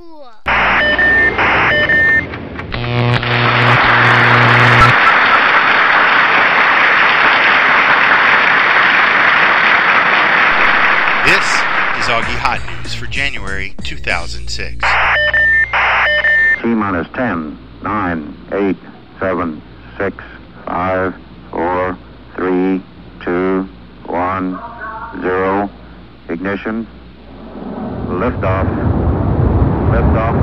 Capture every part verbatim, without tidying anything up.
School. This is Augie Hot News for January two thousand six. T-minus ten, nine, eight, seven, six, five, four, three, two, one, zero. Ignition. Liftoff. Liftoff.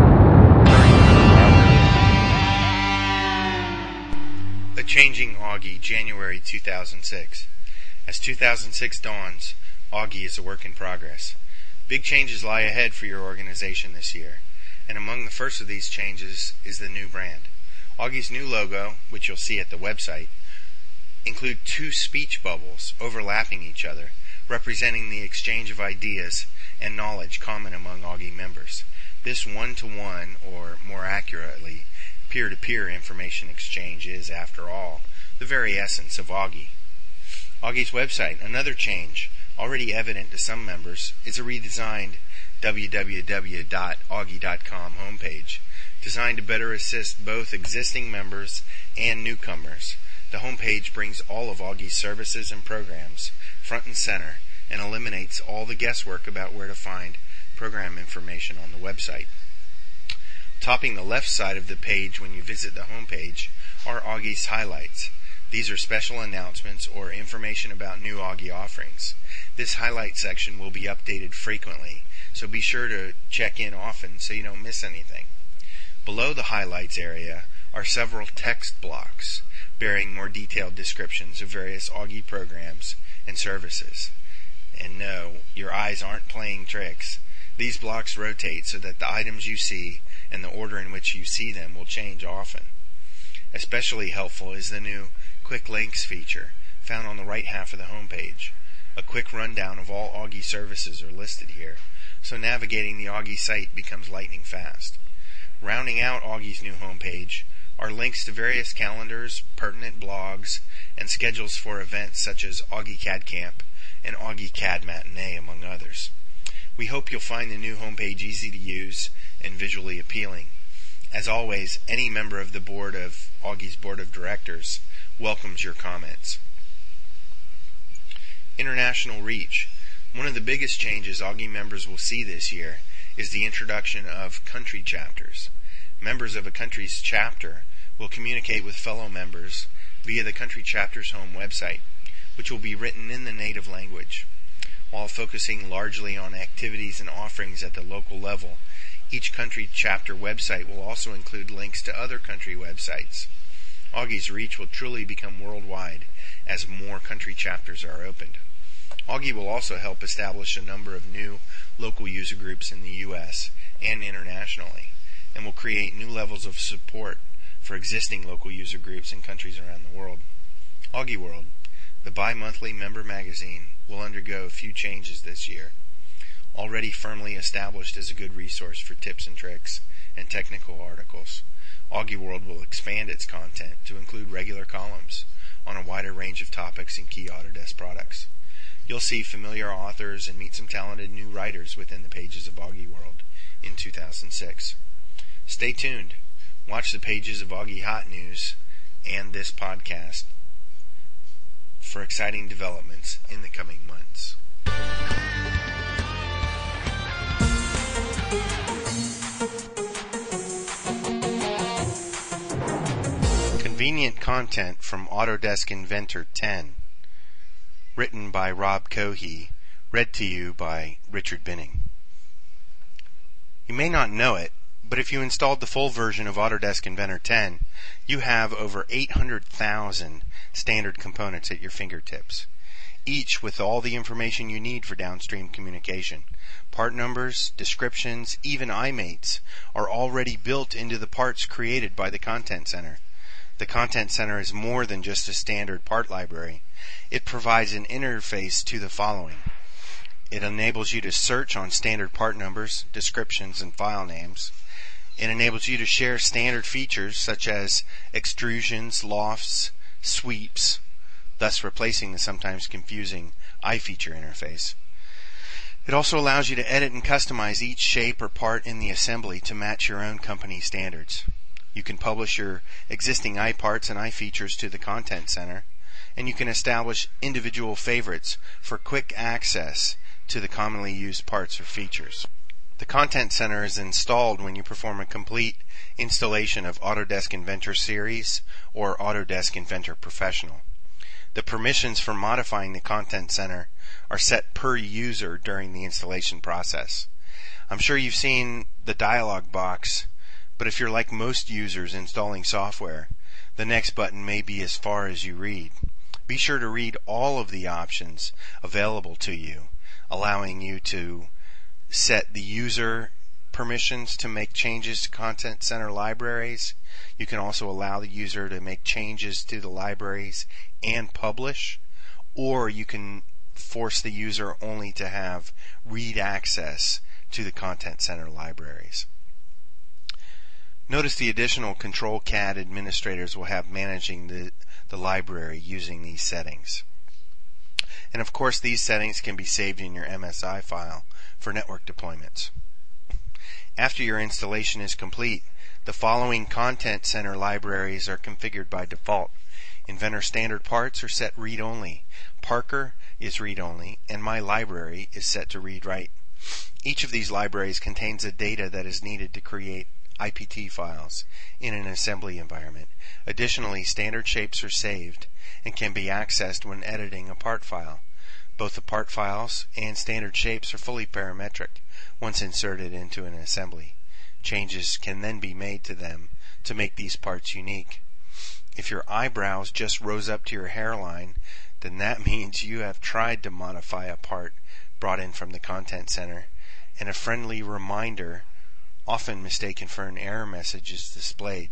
A changing Augie, January two thousand six. As two thousand six dawns, Augie is a work in progress. Big changes lie ahead for your organization this year, and among the first of these changes is the new brand. Augie's new logo, which you'll see at the website, include two speech bubbles overlapping each other, representing the exchange of ideas and knowledge common among Augie members. This one-to-one, or more accurately, peer-to-peer information exchange is, after all, the very essence of Augie. Augie's website, another change, already evident to some members, is a redesigned w w w dot augie dot com homepage, designed to better assist both existing members and newcomers. The homepage brings all of Augie's services and programs front and center and eliminates all the guesswork about where to find program information on the website. Topping the left side of the page when you visit the homepage are Augie's highlights. These are special announcements or information about new Augie offerings. This highlight section will be updated frequently, so be sure to check in often so you don't miss anything. Below the highlights area are several text blocks bearing more detailed descriptions of various Augie programs and services. And no, your eyes aren't playing tricks. These blocks rotate so that the items you see and the order in which you see them will change often. Especially helpful is the new Quick Links feature found on the right half of the homepage. A quick rundown of all Augie services are listed here, so navigating the Augie site becomes lightning fast. Rounding out Augie's new homepage are links to various calendars, pertinent blogs, and schedules for events such as Augie C A D Camp and Augie C A D Matinee, among others. We hope you'll find the new homepage easy to use and visually appealing. As always, any member of the board of Augie's Board of Directors welcomes your comments. International reach. One of the biggest changes Augie members will see this year is the introduction of country chapters. Members of a country's chapter will communicate with fellow members via the country chapter's home website, which will be written in the native language. While focusing largely on activities and offerings at the local level, each country chapter website will also include links to other country websites. Augie's reach will truly become worldwide as more country chapters are opened. Augie will also help establish a number of new local user groups in the U S and internationally, and will create new levels of support for existing local user groups in countries around the world. Augie World, the bi-monthly member magazine, will undergo a few changes this year. Already firmly established as a good resource for tips and tricks and technical articles, Augie World will expand its content to include regular columns on a wider range of topics and key Autodesk products. You'll see familiar authors and meet some talented new writers within the pages of Augie World in two thousand six. Stay tuned. Watch the pages of Augie Hot News and this podcast for exciting developments in the coming months. Convenient content from Autodesk Inventor ten. Written by Rob Cohey, read to you by Richard Binning. You may not know it, but if you installed the full version of Autodesk Inventor ten, you have over eight hundred thousand standard components at your fingertips, each with all the information you need for downstream communication. Part numbers, descriptions, even iMates are already built into the parts created by the Content Center. The Content Center is more than just a standard part library. It provides an interface to the following. It enables you to search on standard part numbers, descriptions, and file names. It enables you to share standard features such as extrusions, lofts, sweeps, thus replacing the sometimes confusing iFeature interface. It also allows you to edit and customize each shape or part in the assembly to match your own company standards. You can publish your existing iParts and iFeatures to the Content Center, and you can establish individual favorites for quick access to the commonly used parts or features. The Content Center is installed when you perform a complete installation of Autodesk Inventor Series or Autodesk Inventor Professional. The permissions for modifying the Content Center are set per user during the installation process. I'm sure you've seen the dialog box, but if you're like most users installing software, the next button may be as far as you read. Be sure to read all of the options available to you, allowing you to set the user permissions to make changes to Content Center libraries. You can also allow the user to make changes to the libraries and publish, or you can force the user only to have read access to the Content Center libraries. Notice the additional control C A D administrators will have managing the, the library using these settings. And of course, these settings can be saved in your M S I file for network deployments. After your installation is complete, the following Content Center libraries are configured by default. Inventor Standard Parts are set read-only. Parker is read-only, and My Library is set to read-write. Each of these libraries contains the data that is needed to create I P T files in an assembly environment. Additionally, standard shapes are saved and can be accessed when editing a part file. Both the part files and standard shapes are fully parametric once inserted into an assembly. Changes can then be made to them to make these parts unique. If your eyebrows just rose up to your hairline, then that means you have tried to modify a part brought in from the Content Center, and a friendly reminder, often mistaken for an error message, is displayed.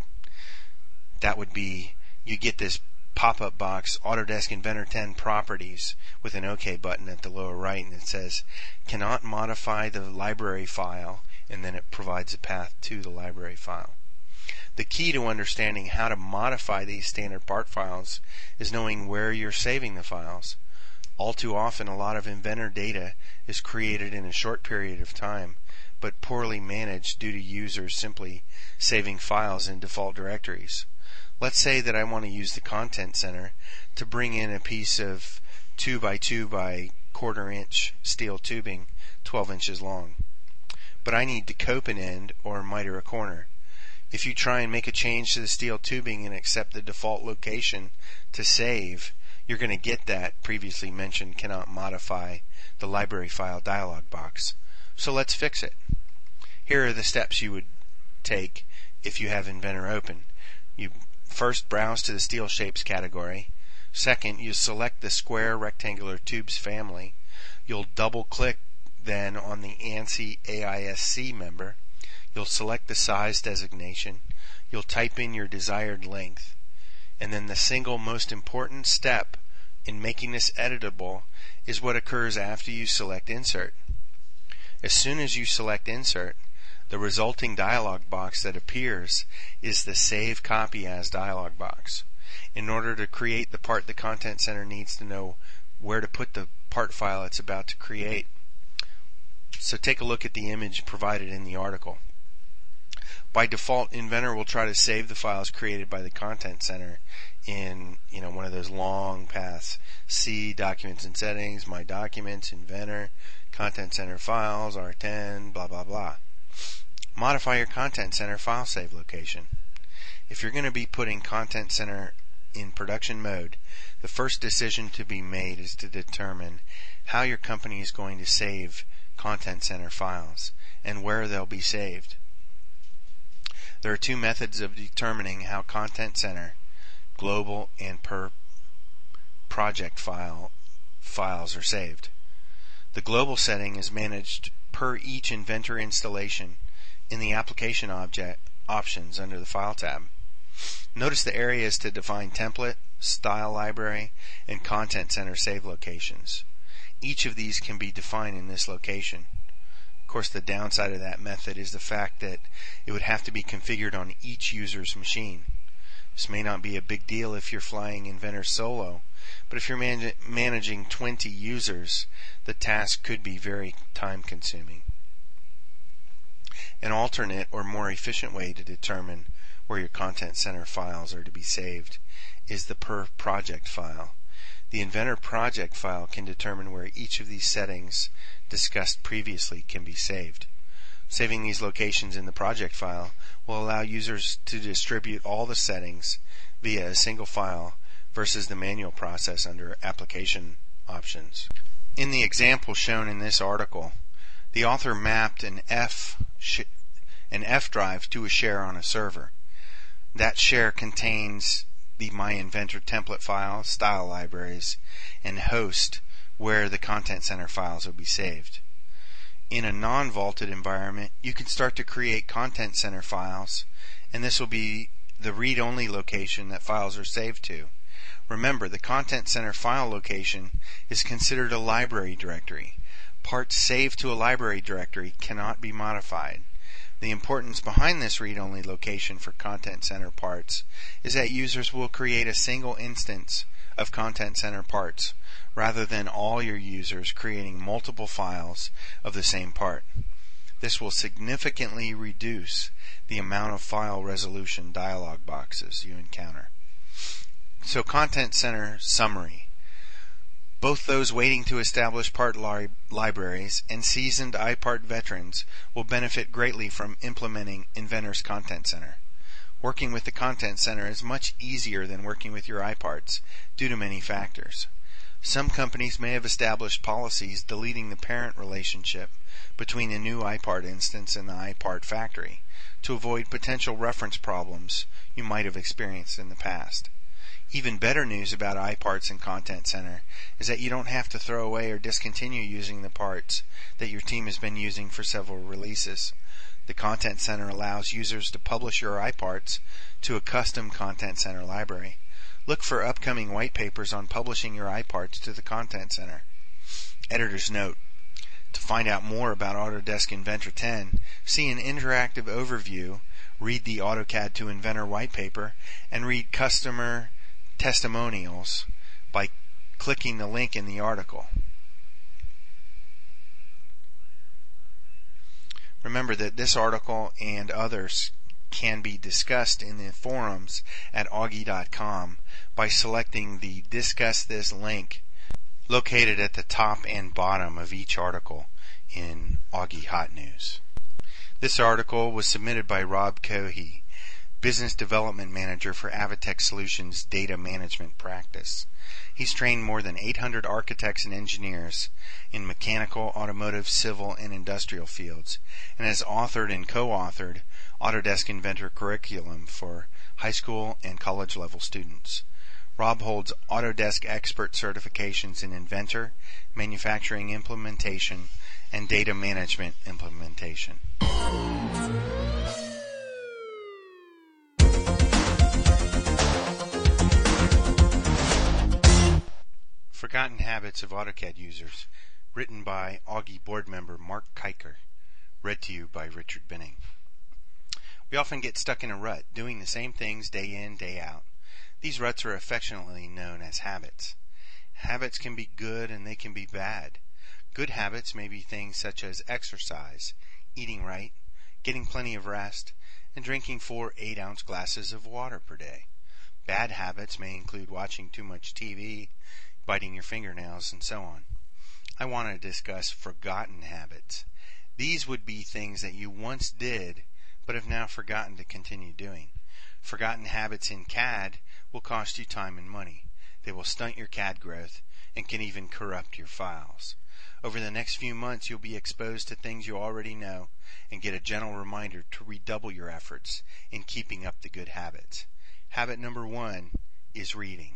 That would be, you get this pop-up box, Autodesk Inventor ten Properties, with an OK button at the lower right, and it says, cannot modify the library file, and then it provides a path to the library file. The key to understanding how to modify these standard part files is knowing where you're saving the files. All too often, a lot of Inventor data is created in a short period of time, but poorly managed due to users simply saving files in default directories. Let's say that I want to use the Content Center to bring in a piece of two by two by quarter inch steel tubing, twelve inches long. But I need to cope an end or miter a corner. If you try and make a change to the steel tubing and accept the default location to save, you're going to get that previously mentioned cannot modify the library file dialog box. So let's fix it. Here are the steps you would take if you have Inventor open. You first browse to the steel shapes category. Second, you select the square rectangular tubes family. You'll double click then on the ANSI A I S C member. You'll select the size designation. You'll type in your desired length. And then the single most important step in making this editable is what occurs after you select Insert. As soon as you select Insert, the resulting dialog box that appears is the Save Copy As dialog box. In order to create the part, the Content Center needs to know where to put the part file it's about to create. So take a look at the image provided in the article. By default, Inventor will try to save the files created by the Content Center in, you know, one of those long paths. See Documents and Settings, My Documents, Inventor, Content Center Files, R ten, blah blah blah. Modify your Content Center file save location. If you're going to be putting Content Center in production mode, the first decision to be made is to determine how your company is going to save Content Center files and where they'll be saved. There are two methods of determining how Content Center, global and per project file files are saved. The global setting is managed per each Inventor installation in the application object options under the File tab. Notice the areas to define template, style library, and Content Center save locations. Each of these can be defined in this location. Of course, the downside of that method is the fact that it would have to be configured on each user's machine. This may not be a big deal if you're flying Inventor solo, but if you're man- managing twenty users, the task could be very time-consuming. An alternate or more efficient way to determine where your Content Center files are to be saved is the per project file. The Inventor project file can determine where each of these settings discussed previously can be saved. Saving these locations in the project file will allow users to distribute all the settings via a single file versus the manual process under application options. In the example shown in this article, the author mapped an F sh- an F drive to a share on a server. That share contains the My Inventor template file, style libraries, and host where the Content Center files will be saved. In a non-vaulted environment, you can start to create Content Center files, and this will be the read-only location that files are saved to. Remember, the Content Center file location is considered a library directory. Parts saved to a library directory cannot be modified. The importance behind this read-only location for Content Center parts is that users will create a single instance of Content Center parts, rather than all your users creating multiple files of the same part. This will significantly reduce the amount of file resolution dialog boxes you encounter. So, Content Center summary. Both those waiting to establish part li- libraries and seasoned iPart veterans will benefit greatly from implementing Inventor's Content Center. Working with the Content Center is much easier than working with your iParts due to many factors. Some companies may have established policies deleting the parent relationship between the new iPart instance and the iPart factory to avoid potential reference problems you might have experienced in the past. Even better news about iParts and Content Center is that you don't have to throw away or discontinue using the parts that your team has been using for several releases. The Content Center allows users to publish your iParts to a custom Content Center library. Look for upcoming white papers on publishing your iParts to the Content Center. Editor's note: to find out more about Autodesk Inventor ten, see an interactive overview, read the AutoCAD to Inventor white paper, and read customer testimonials by clicking the link in the article. Remember that this article and others can be discussed in the forums at augie dot com by selecting the Discuss This link located at the top and bottom of each article in Augie Hot News. This article was submitted by Rob Cohey, Business Development Manager for Avitech Solutions Data Management Practice. He's trained more than eight hundred architects and engineers in mechanical, automotive, civil, and industrial fields, and has authored and co-authored Autodesk Inventor curriculum for high school and college level students. Rob holds Autodesk Expert certifications in Inventor, manufacturing implementation, and data management implementation. Forgotten Habits of AutoCAD Users, written by Augie board member Mark Kiker, read to you by Richard Binning. We often get stuck in a rut, doing the same things day in, day out. These ruts are affectionately known as habits. Habits can be good and they can be bad. Good habits may be things such as exercise, eating right, getting plenty of rest, and drinking four eight-ounce glasses of water per day. Bad habits may include watching too much T V, biting your fingernails, and so on. I want to discuss forgotten habits. These would be things that you once did, but have now forgotten to continue doing. Forgotten habits in C A D will cost you time and money. They will stunt your C A D growth and can even corrupt your files. Over the next few months, you'll be exposed to things you already know and get a gentle reminder to redouble your efforts in keeping up the good habits. Habit number one is reading.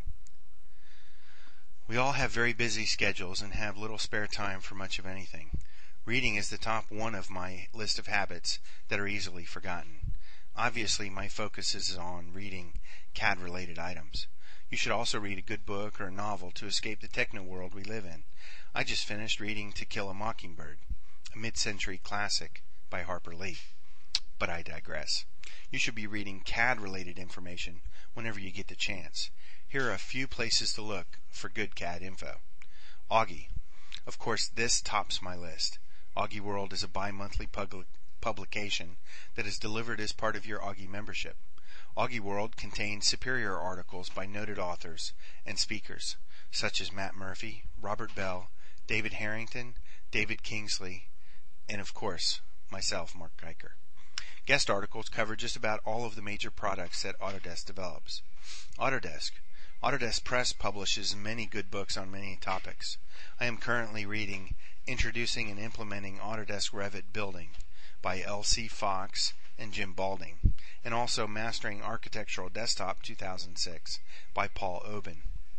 We all have very busy schedules and have little spare time for much of anything. Reading is the top one of my list of habits that are easily forgotten. Obviously, my focus is on reading C A D-related items. You should also read a good book or a novel to escape the techno world we live in. I just finished reading To Kill a Mockingbird, a mid-century classic by Harper Lee. But I digress. You should be reading C A D-related information whenever you get the chance. Here are a few places to look for good C A D info. Augie. Of course, this tops my list. Augie World is a bi-monthly public publication that is delivered as part of your Augie membership. Augie World contains superior articles by noted authors and speakers, such as Matt Murphy, Robert Bell, David Harrington, David Kingsley, and of course, myself, Mark Kiker. Guest articles cover just about all of the major products that Autodesk develops. Autodesk. Autodesk Press publishes many good books on many topics. I am currently reading Introducing and Implementing Autodesk Revit Building by L C Fox and Jim Balding, and also Mastering Architectural Desktop two thousand six by Paul Oben.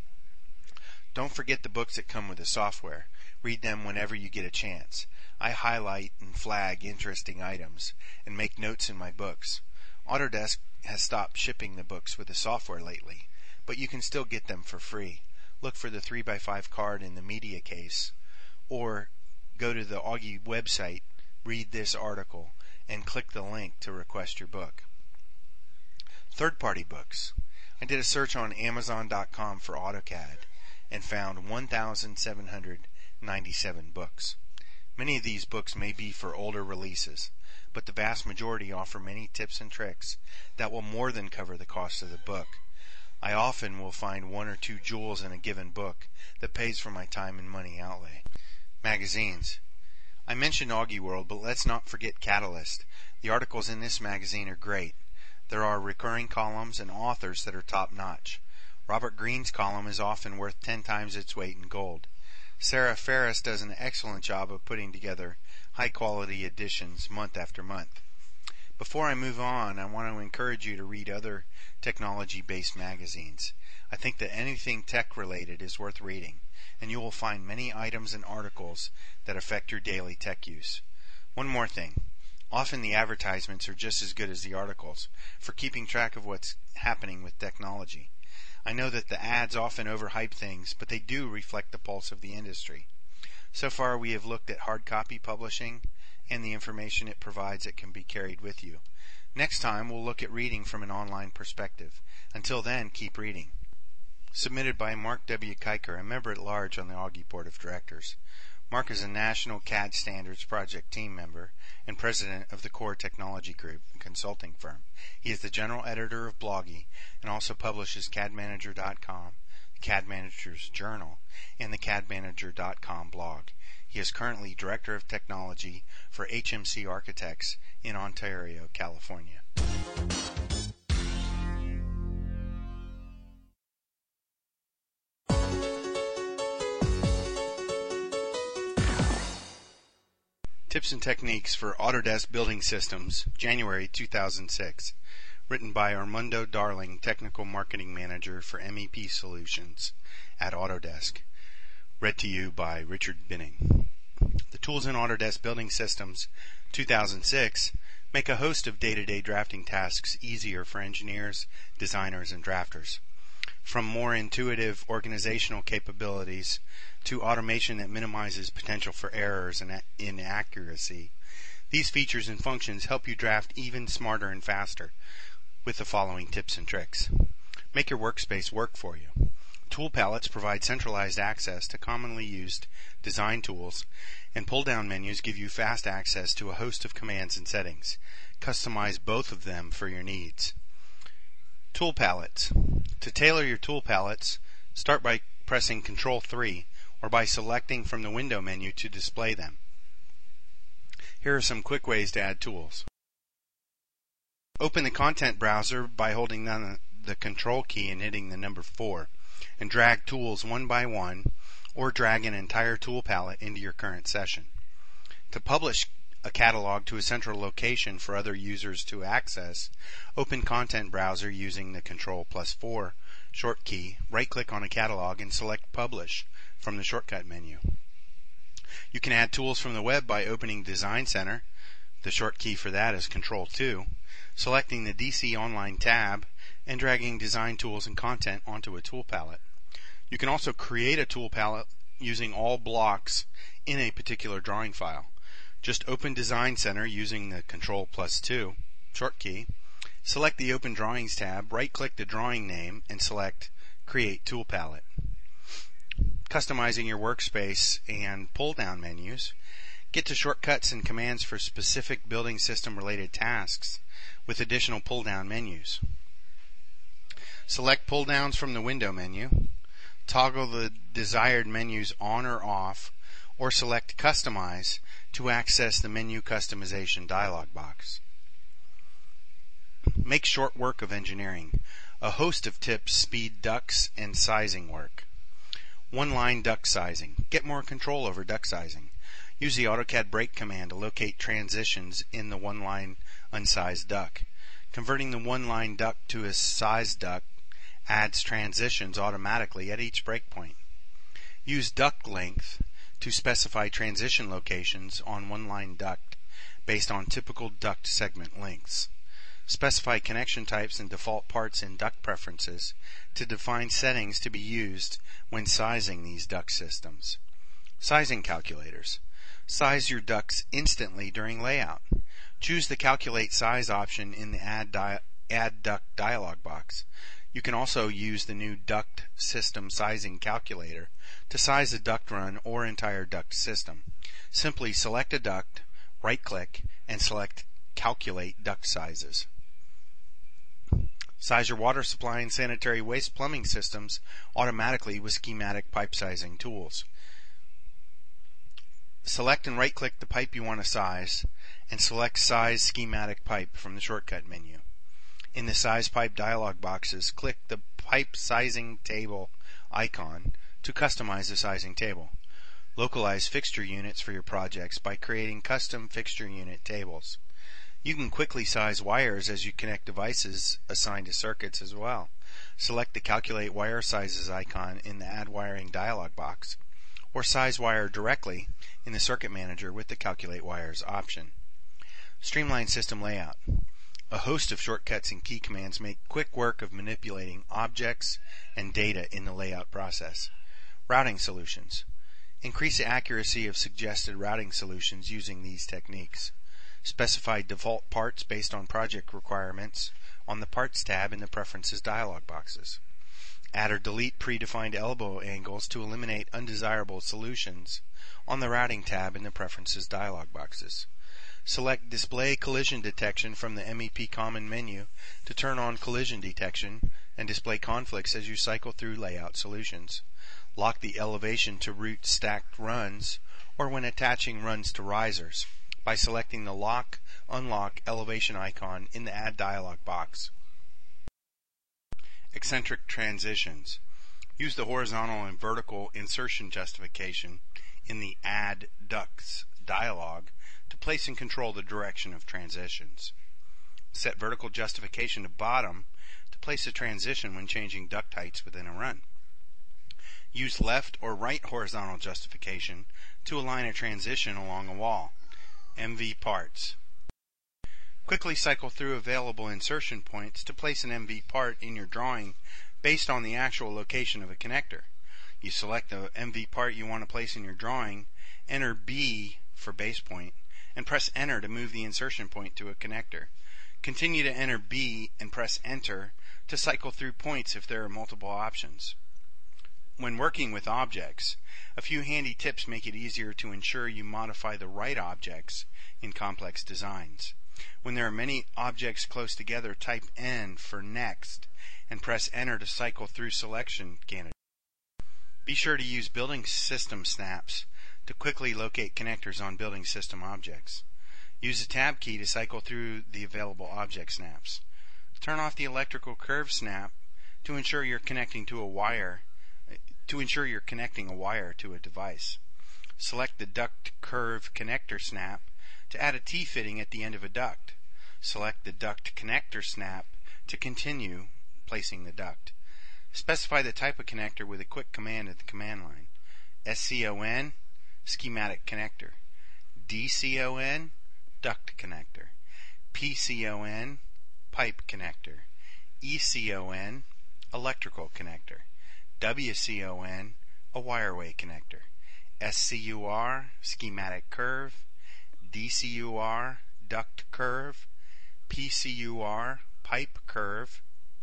Don't forget the books that come with the software. Read them whenever you get a chance. I highlight and flag interesting items and make notes in my books. Autodesk has stopped shipping the books with the software lately, but you can still get them for free. Look for the three by five card in the media case, or go to the Augie website, read this article, and click the link to request your book. Third-party books. I did a search on Amazon dot com for AutoCAD and found one thousand seven hundred ninety-seven books. Many of these books may be for older releases, but the vast majority offer many tips and tricks that will more than cover the cost of the book. I often will find one or two jewels in a given book that pays for my time and money outlay. Magazines. I mentioned Augie World, but let's not forget Catalyst. The articles in this magazine are great. There are recurring columns and authors that are top-notch. Robert Greene's column is often worth ten times its weight in gold. Sarah Ferris does an excellent job of putting together high-quality editions month after month. Before I move on, I want to encourage you to read other technology-based magazines. I think that anything tech-related is worth reading, and you will find many items and articles that affect your daily tech use. One more thing. Often the advertisements are just as good as the articles for keeping track of what's happening with technology. I know that the ads often overhype things, but they do reflect the pulse of the industry. So far we have looked at hard copy publishing and the information it provides that can be carried with you. Next time we'll look at reading from an online perspective. Until then, keep reading. Submitted by Mark W. Kiker, a member at large on the Augie Board of Directors. Mark is a National C A D Standards Project team member and president of the Core Technology Group, a consulting firm. He is the general editor of Blogy and also publishes C A D Manager dot com, the C A D Manager's Journal, and the C A D Manager dot com blog. He is currently Director of Technology for H M C Architects in Ontario, California. Tips and Techniques for Autodesk Building Systems, January two thousand six. Written by Armando Darling, Technical Marketing Manager for M E P Solutions at Autodesk. Read to you by Richard Binning. The tools in Autodesk Building Systems two thousand six make a host of day-to-day drafting tasks easier for engineers, designers, and drafters. From more intuitive organizational capabilities to automation that minimizes potential for errors and inaccuracy, these features and functions help you draft even smarter and faster with the following tips and tricks. Make your workspace work for you. Tool palettes provide centralized access to commonly used design tools, and pull-down menus give you fast access to a host of commands and settings. Customize both of them for your needs. Tool palettes. To tailor your tool palettes, start by pressing control three or by selecting from the window menu to display them. Here are some quick ways to add tools. Open the content browser by holding down the control key and hitting the number four, and drag tools one by one, or drag an entire tool palette into your current session. To publish a catalog to a central location for other users to access, open Content Browser using the control plus four short key, right-click on a catalog, and select Publish from the shortcut menu. You can add tools from the web by opening Design Center. The short key for that is control two, selecting the D C Online tab, and dragging design tools and content onto a tool palette. You can also create a tool palette using all blocks in a particular drawing file. Just open Design Center using the control plus two, short key, select the Open Drawings tab, right-click the drawing name, and select Create Tool Palette. Customizing your workspace and pull-down menus, get to shortcuts and commands for specific building system-related tasks with additional pull-down menus. Select pull-downs from the window menu, toggle the desired menus on or off, or select Customize to access the menu customization dialog box. Make short work of engineering. A host of tips speed ducts and sizing work. One-line duct sizing. Get more control over duct sizing. Use the AutoCAD break command to locate transitions in the one-line unsized duct. Converting the one-line duct to a sized duct adds transitions automatically at each breakpoint. Use duct length to specify transition locations on one-line duct based on typical duct segment lengths. Specify connection types and default parts in duct preferences to define settings to be used when sizing these duct systems. Sizing calculators. Size your ducts instantly during layout. Choose the Calculate Size option in the Add, di- Add Duct dialog box. You can also use the new Duct System Sizing Calculator to size a duct run or entire duct system. Simply select a duct, right-click, and select Calculate Duct Sizes. Size your water supply and sanitary waste plumbing systems automatically with schematic pipe sizing tools. Select and right-click the pipe you want to size, and select Size Schematic Pipe from the shortcut menu. In the Size Pipe dialog boxes, click the Pipe Sizing Table icon to customize the sizing table. Localize fixture units for your projects by creating custom fixture unit tables. You can quickly size wires as you connect devices assigned to circuits as well. Select the Calculate Wire Sizes icon in the Add Wiring dialog box, or size wire directly in the Circuit Manager with the Calculate Wires option. Streamline system layout. A host of shortcuts and key commands make quick work of manipulating objects and data in the layout process. Routing solutions. Increase the accuracy of suggested routing solutions using these techniques. Specify default parts based on project requirements on the Parts tab in the Preferences dialog boxes. Add or delete predefined elbow angles to eliminate undesirable solutions on the Routing tab in the Preferences dialog boxes. Select Display Collision Detection from the M E P Common menu to turn on collision detection and display conflicts as you cycle through layout solutions. Lock the elevation to route stacked runs or when attaching runs to risers by selecting the Lock, Unlock elevation icon in the Add dialog box. Eccentric transitions. Use the horizontal and vertical insertion justification in the Add Ducts dialog to place and control the direction of transitions. Set vertical justification to bottom to place a transition when changing duct heights within a run. Use left or right horizontal justification to align a transition along a wall. M V parts. Quickly cycle through available insertion points to place an M V part in your drawing based on the actual location of a connector. You select the M V part you want to place in your drawing, enter B for base point, and press enter to move the insertion point to a connector. Continue to enter B and press enter to cycle through points if there are multiple options. When working with objects, a few handy tips make it easier to ensure you modify the right objects in complex designs. When there are many objects close together, type N for next and press enter to cycle through selection candidates. Be sure to use building system snaps to quickly locate connectors on building system objects. Use the tab key to cycle through the available object snaps. Turn off the electrical curve snap to ensure you're connecting to a wire to ensure you're connecting a wire to a device. Select the duct curve connector snap to add a T-fitting at the end of a duct. Select the duct connector snap to continue placing the duct. Specify the type of connector with a quick command at the command line. S C O N, schematic connector. D C O N, duct connector. P C O N, pipe connector. E C O N, electrical connector. W C O N, a wireway connector. S C U R, schematic curve. D C U R, duct curve. P C U R, pipe curve,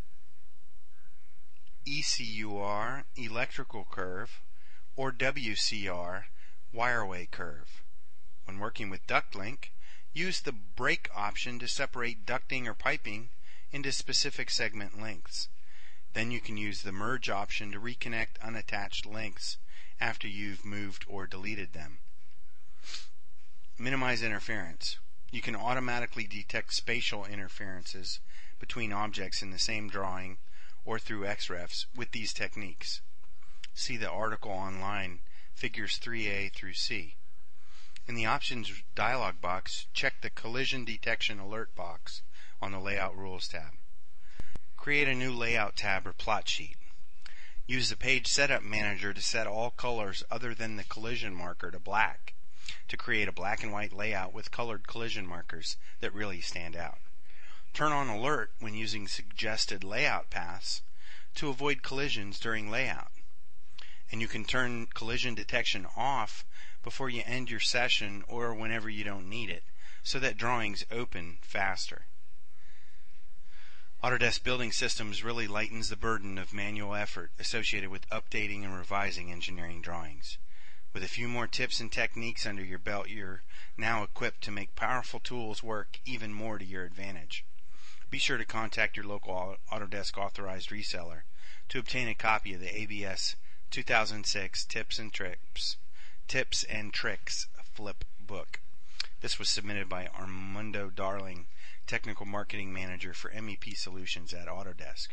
E C U R, electrical curve, or W C R, wireway curve. When working with DuctLink, use the break option to separate ducting or piping into specific segment lengths. Then you can use the merge option to reconnect unattached lengths after you've moved or deleted them. Minimize interference. You can automatically detect spatial interferences between objects in the same drawing or through X refs with these techniques. See the article online, Figures three A through C. In the Options dialog box, check the Collision Detection Alert box on the Layout Rules tab. Create a new Layout tab or plot sheet. Use the Page Setup Manager to set all colors other than the collision marker to black to create a black and white layout with colored collision markers that really stand out. Turn on Alert when using suggested layout paths to avoid collisions during layout. And you can turn collision detection off before you end your session or whenever you don't need it, so that drawings open faster. Autodesk Building Systems really lightens the burden of manual effort associated with updating and revising engineering drawings. With a few more tips and techniques under your belt, you're now equipped to make powerful tools work even more to your advantage. Be sure to contact your local Autodesk authorized reseller to obtain a copy of the A B S two thousand six Tips and Tricks Tips and Tricks Flip Book. This was submitted by Armando Darling, Technical Marketing Manager for M E P Solutions at Autodesk.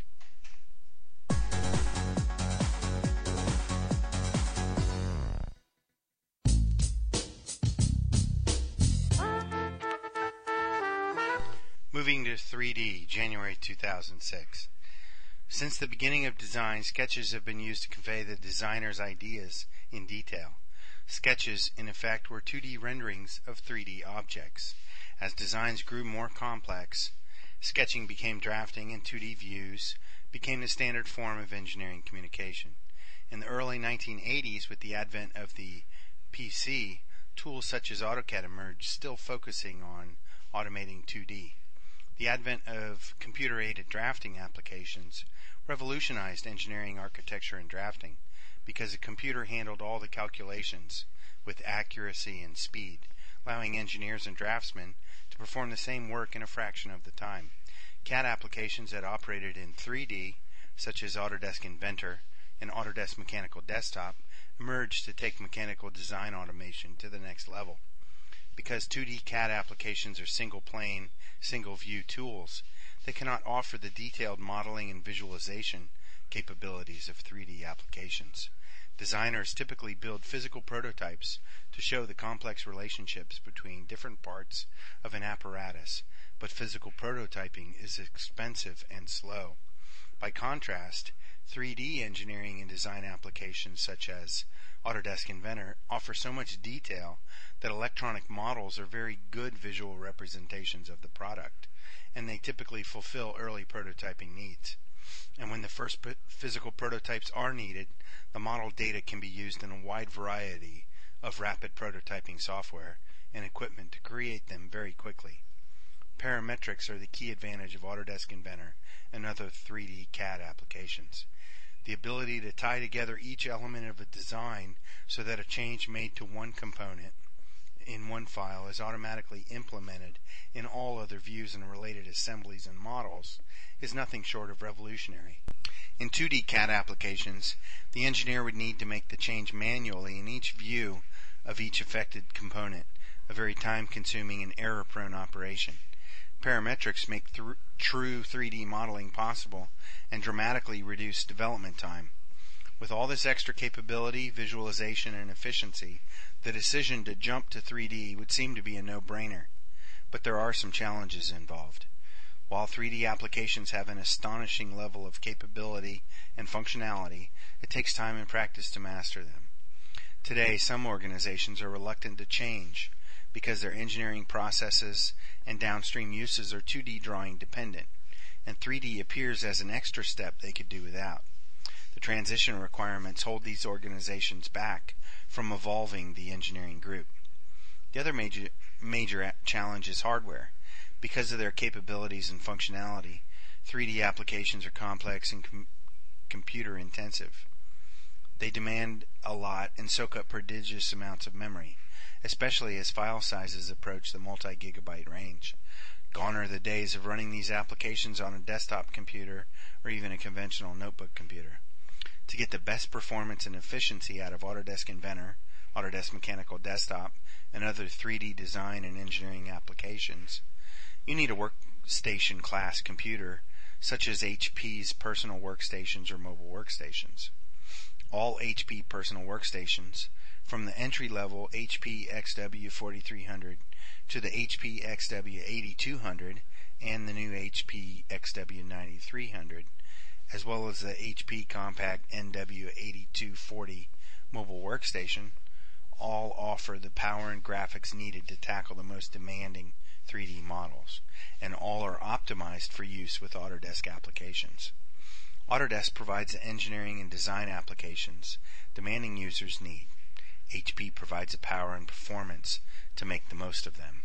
Moving to three D, January two thousand six. Since the beginning of design, sketches have been used to convey the designer's ideas in detail. Sketches, in effect, were two D renderings of three D objects. As designs grew more complex, sketching became drafting and two D views became the standard form of engineering communication. In the early nineteen eighties, with the advent of the P C, tools such as AutoCAD emerged, still focusing on automating two D. The advent of computer-aided drafting applications revolutionized engineering architecture and drafting because a computer handled all the calculations with accuracy and speed, allowing engineers and draftsmen to perform the same work in a fraction of the time. C A D applications that operated in three D, such as Autodesk Inventor and Autodesk Mechanical Desktop, emerged to take mechanical design automation to the next level. Because two D C A D applications are single-plane, single-view tools, they cannot offer the detailed modeling and visualization capabilities of three D applications. Designers typically build physical prototypes to show the complex relationships between different parts of an apparatus, but physical prototyping is expensive and slow. By contrast, three D engineering and design applications such as Autodesk Inventor offer so much detail that electronic models are very good visual representations of the product, and they typically fulfill early prototyping needs. And when the first p- physical prototypes are needed, the model data can be used in a wide variety of rapid prototyping software and equipment to create them very quickly. Parametrics are the key advantage of Autodesk Inventor and other three D C A D applications. The ability to tie together each element of a design so that a change made to one component in one file is automatically implemented in all other views and related assemblies and models is nothing short of revolutionary. In two D C A D applications, the engineer would need to make the change manually in each view of each affected component, a very time-consuming and error-prone operation. Parametrics make th- true three D modeling possible and dramatically reduce development time. With all this extra capability, visualization, and efficiency, the decision to jump to three D would seem to be a no-brainer. But there are some challenges involved. While three D applications have an astonishing level of capability and functionality, it takes time and practice to master them. Today, some organizations are reluctant to change because their engineering processes and downstream uses are two D drawing dependent, and three D appears as an extra step they could do without. The transition requirements hold these organizations back from evolving the engineering group. The other major major challenge is hardware. Because of their capabilities and functionality, three D applications are complex and com- computer intensive. They demand a lot and soak up prodigious amounts of memory, especially as file sizes approach the multi-gigabyte range. Gone are the days of running these applications on a desktop computer or even a conventional notebook computer. To get the best performance and efficiency out of Autodesk Inventor, Autodesk Mechanical Desktop, and other three D design and engineering applications, you need a workstation class computer such as H P's personal workstations or mobile workstations. All H P personal workstations, from the entry-level H P X W forty-three hundred to the H P X W eighty-two hundred and the new H P X W ninety-three hundred, as well as the H P Compact N W eighty-two forty mobile workstation, all offer the power and graphics needed to tackle the most demanding three D models, and all are optimized for use with Autodesk applications. Autodesk provides the engineering and design applications demanding users need. H P provides the power and performance to make the most of them.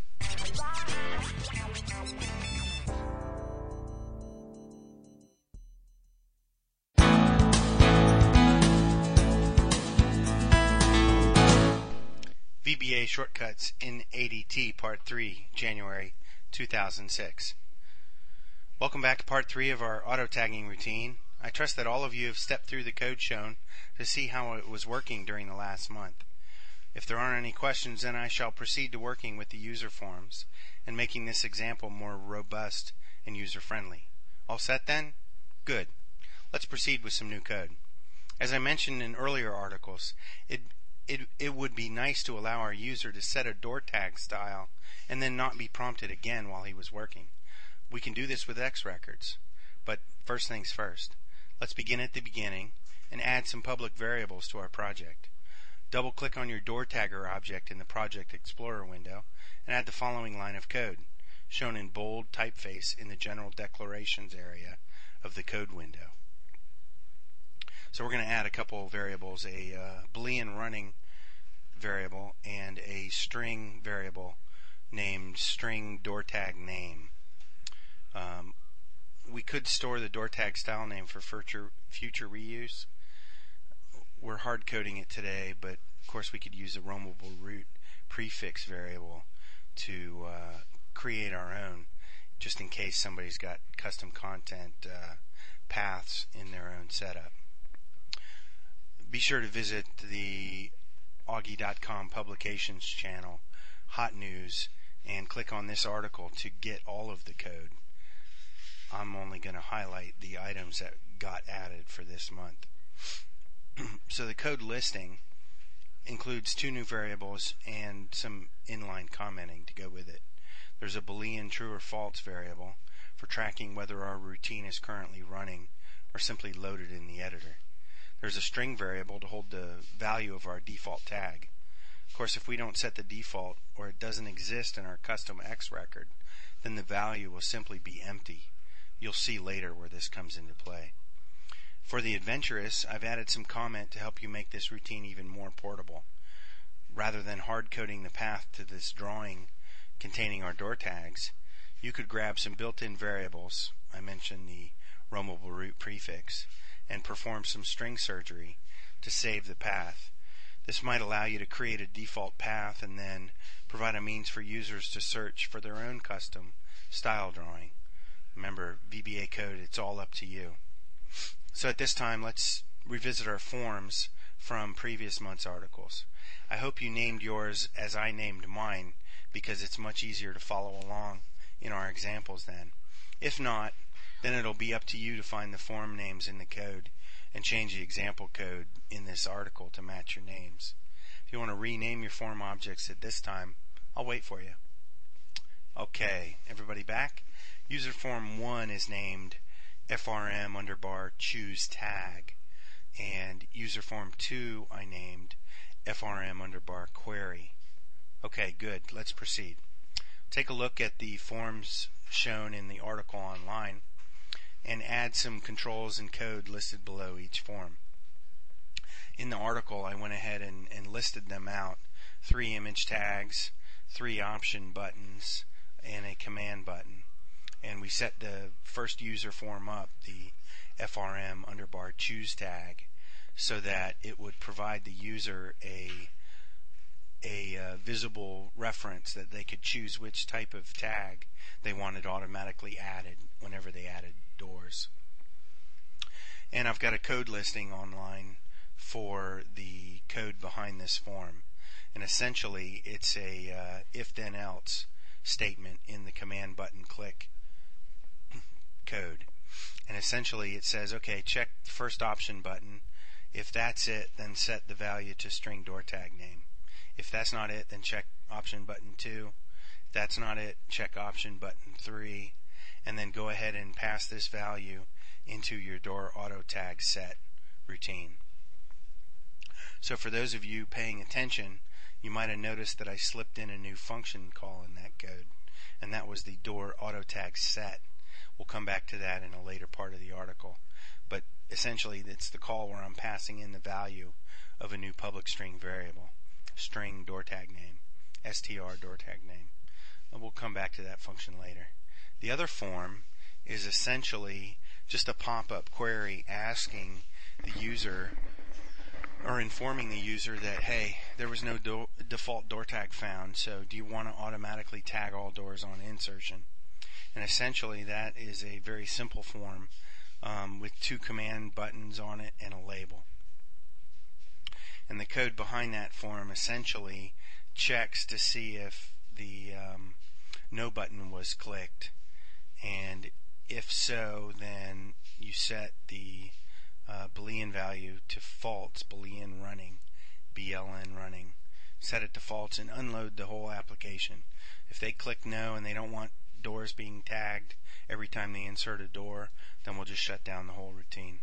V B A Shortcuts in A D T Part three, January two thousand six. Welcome back to Part three of our auto-tagging routine. I trust that all of you have stepped through the code shown to see how it was working during the last month. If there aren't any questions, then I shall proceed to working with the user forms and making this example more robust and user-friendly. All set then? Good. Let's proceed with some new code. As I mentioned in earlier articles, it It, it would be nice to allow our user to set a door tag style and then not be prompted again while he was working. We can do this with X records. But first things first, let's begin at the beginning and add some public variables to our project. Double-click on your door tagger object in the Project Explorer window and add the following line of code, shown in bold typeface in the General Declarations area of the code window. So we're going to add a couple of variables, a uh, Boolean running variable and a string variable named string door tag name. Um, we could store the door tag style name for future, future reuse. We're hard coding it today, but of course we could use a roamable root prefix variable to uh, create our own, just in case somebody's got custom content uh, paths in their own setup. Be sure to visit the Augie dot com publications channel, Hot News, and click on this article to get all of the code. I'm only going to highlight the items that got added for this month. So the code listing includes two new variables and some inline commenting to go with it. There's a Boolean true or false variable for tracking whether our routine is currently running or simply loaded in the editor. There's a string variable to hold the value of our default tag. Of course, if we don't set the default or it doesn't exist in our custom X record, then the value will simply be empty. You'll see later where this comes into play. For the adventurous, I've added some comment to help you make this routine even more portable. Rather than hard coding the path to this drawing containing our door tags, you could grab some built-in variables, I mentioned the roamable root prefix, and perform some string surgery to save the path. This might allow you to create a default path and then provide a means for users to search for their own custom style drawing. Remember, V B A code, it's all up to you. So at this time, let's revisit our forms from previous month's articles. I hope you named yours as I named mine, because it's much easier to follow along in our examples then. If not, then it'll be up to you to find the form names in the code and change the example code in this article to match your names. If you want to rename your form objects at this time, I'll wait for you. Okay, everybody back? User form one is named F R M underbar choose tag, and user form two I named F R M underbar query. Okay, good. Let's proceed. Take a look at the forms shown in the article online and add some controls and code listed below each form. In the article, I went ahead and, and listed them out. Three image tags, three option buttons and a command button. And we set the first user form up, the F R M underbar choose tag, so that it would provide the user a a uh, visible reference that they could choose which type of tag they wanted automatically added whenever they added doors. And I've got a code listing online for the code behind this form. And essentially it's a uh, if then else statement in the command button click code. And essentially it says, okay, check the first option button. If that's it, then set the value to string door tag name. If that's not it, then check option button two. If that's not it, check option button three. And then go ahead and pass this value into your door auto tag set routine. So for those of you paying attention, you might have noticed that I slipped in a new function call in that code, and that was the door auto tag set. We'll come back to that in a later part of the article. But essentially it's the call where I'm passing in the value of a new public string variable, string door tag name, str door tag name. And we'll come back to that function later. The other form is essentially just a pop-up query asking the user or informing the user that, hey, there was no do- default door tag found, so do you want to automatically tag all doors on insertion? And essentially that is a very simple form um, with two command buttons on it and a label. And the code behind that form essentially checks to see if the um, no button was clicked, and if so, then you set the uh, Boolean value to false, Boolean running, B L N running. Set it to false and unload the whole application. If they click no and they don't want doors being tagged every time they insert a door, then we'll just shut down the whole routine.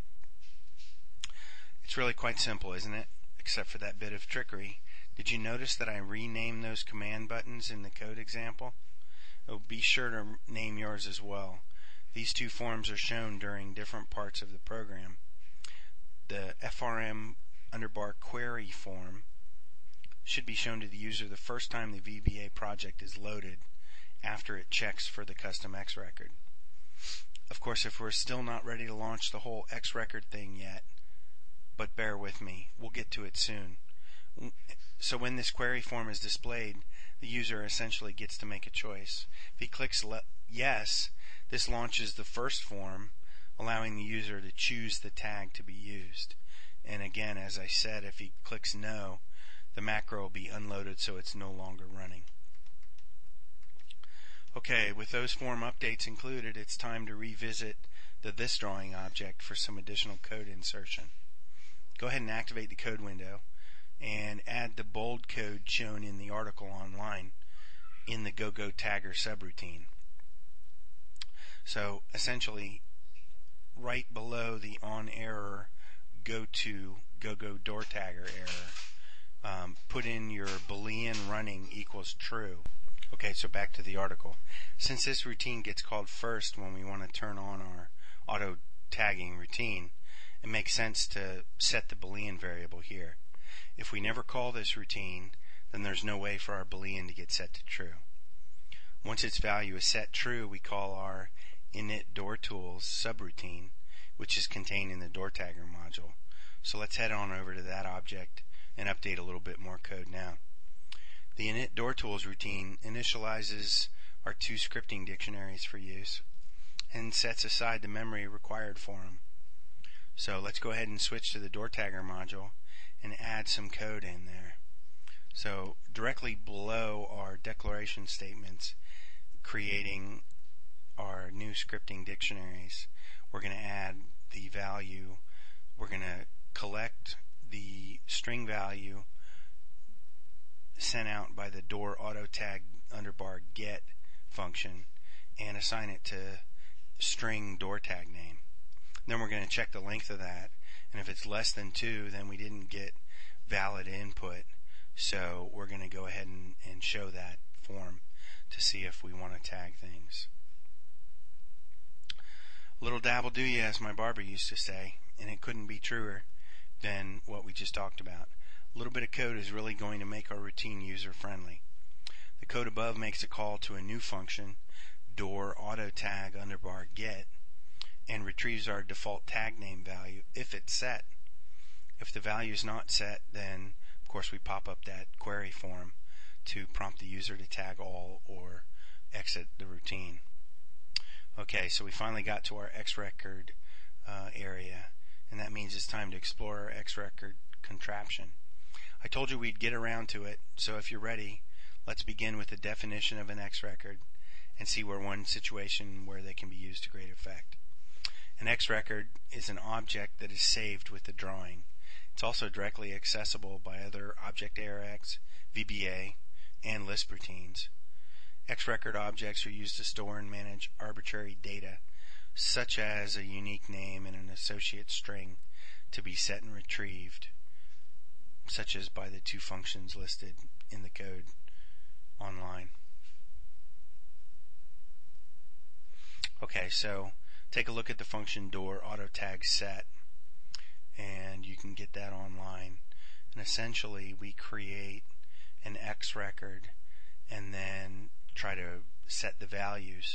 It's really quite simple, isn't it? Except for that bit of trickery. Did you notice that I renamed those command buttons in the code example? Oh, be sure to name yours as well. These two forms are shown during different parts of the program. The F R M underbar query form should be shown to the user the first time the V B A project is loaded, after it checks for the custom X record. Of course, if we're still not ready to launch the whole X record thing yet, but bear with me, we'll get to it soon. So when this query form is displayed, the user essentially gets to make a choice. If he clicks le- yes, this launches the first form, allowing the user to choose the tag to be used. And again, as I said, if he clicks no, the macro will be unloaded so it's no longer running. Okay, with those form updates included, it's time to revisit the this drawing object for some additional code insertion. Go ahead and activate the code window and add the bold code shown in the article online in the GoGoTagger subroutine. So essentially, right below the on error go to GoGoDoorTagger error, um, put in your Boolean running equals true. Okay, so back to the article. Since this routine gets called first when we want to turn on our auto tagging routine, it makes sense to set the Boolean variable here. If we never call this routine, then there's no way for our Boolean to get set to true. Once its value is set true, we call our initDoorTools subroutine, which is contained in the DoorTagger module. So let's head on over to that object and update a little bit more code now. The initDoorTools routine initializes our two scripting dictionaries for use and sets aside the memory required for them. So let's go ahead and switch to the DoorTagger module and add some code in there. So directly below our declaration statements creating our new scripting dictionaries, we're going to add the value. We're going to collect the string value sent out by the door auto tag underbar get function and assign it to string door tag name. Then we're going to check the length of that, and if it's less than two, then we didn't get valid input, so we're going to go ahead and, and show that form to see if we want to tag things. Little dabble do ya, as my barber used to say, and it couldn't be truer than what we just talked about. A little bit of code is really going to make our routine user friendly. The code above makes a call to a new function, door auto tag underbar get, and retrieves our default tag name value if it's set. If the value is not set, then of course we pop up that query form to prompt the user to tag all or exit the routine. Okay, so we finally got to our X record uh, area, and that means it's time to explore our X record contraption. I told you we'd get around to it, so if you're ready, let's begin with the definition of an X record and see where one situation where they can be used to great effect. An X record is an object that is saved with the drawing. It's also directly accessible by other ObjectArix, V B A, and Lisp routines. X record objects are used to store and manage arbitrary data, such as a unique name and an associate string to be set and retrieved, such as by the two functions listed in the code online. Okay, so take a look at the function door auto tag set, and you can get that online. And essentially we create an X record and then try to set the values.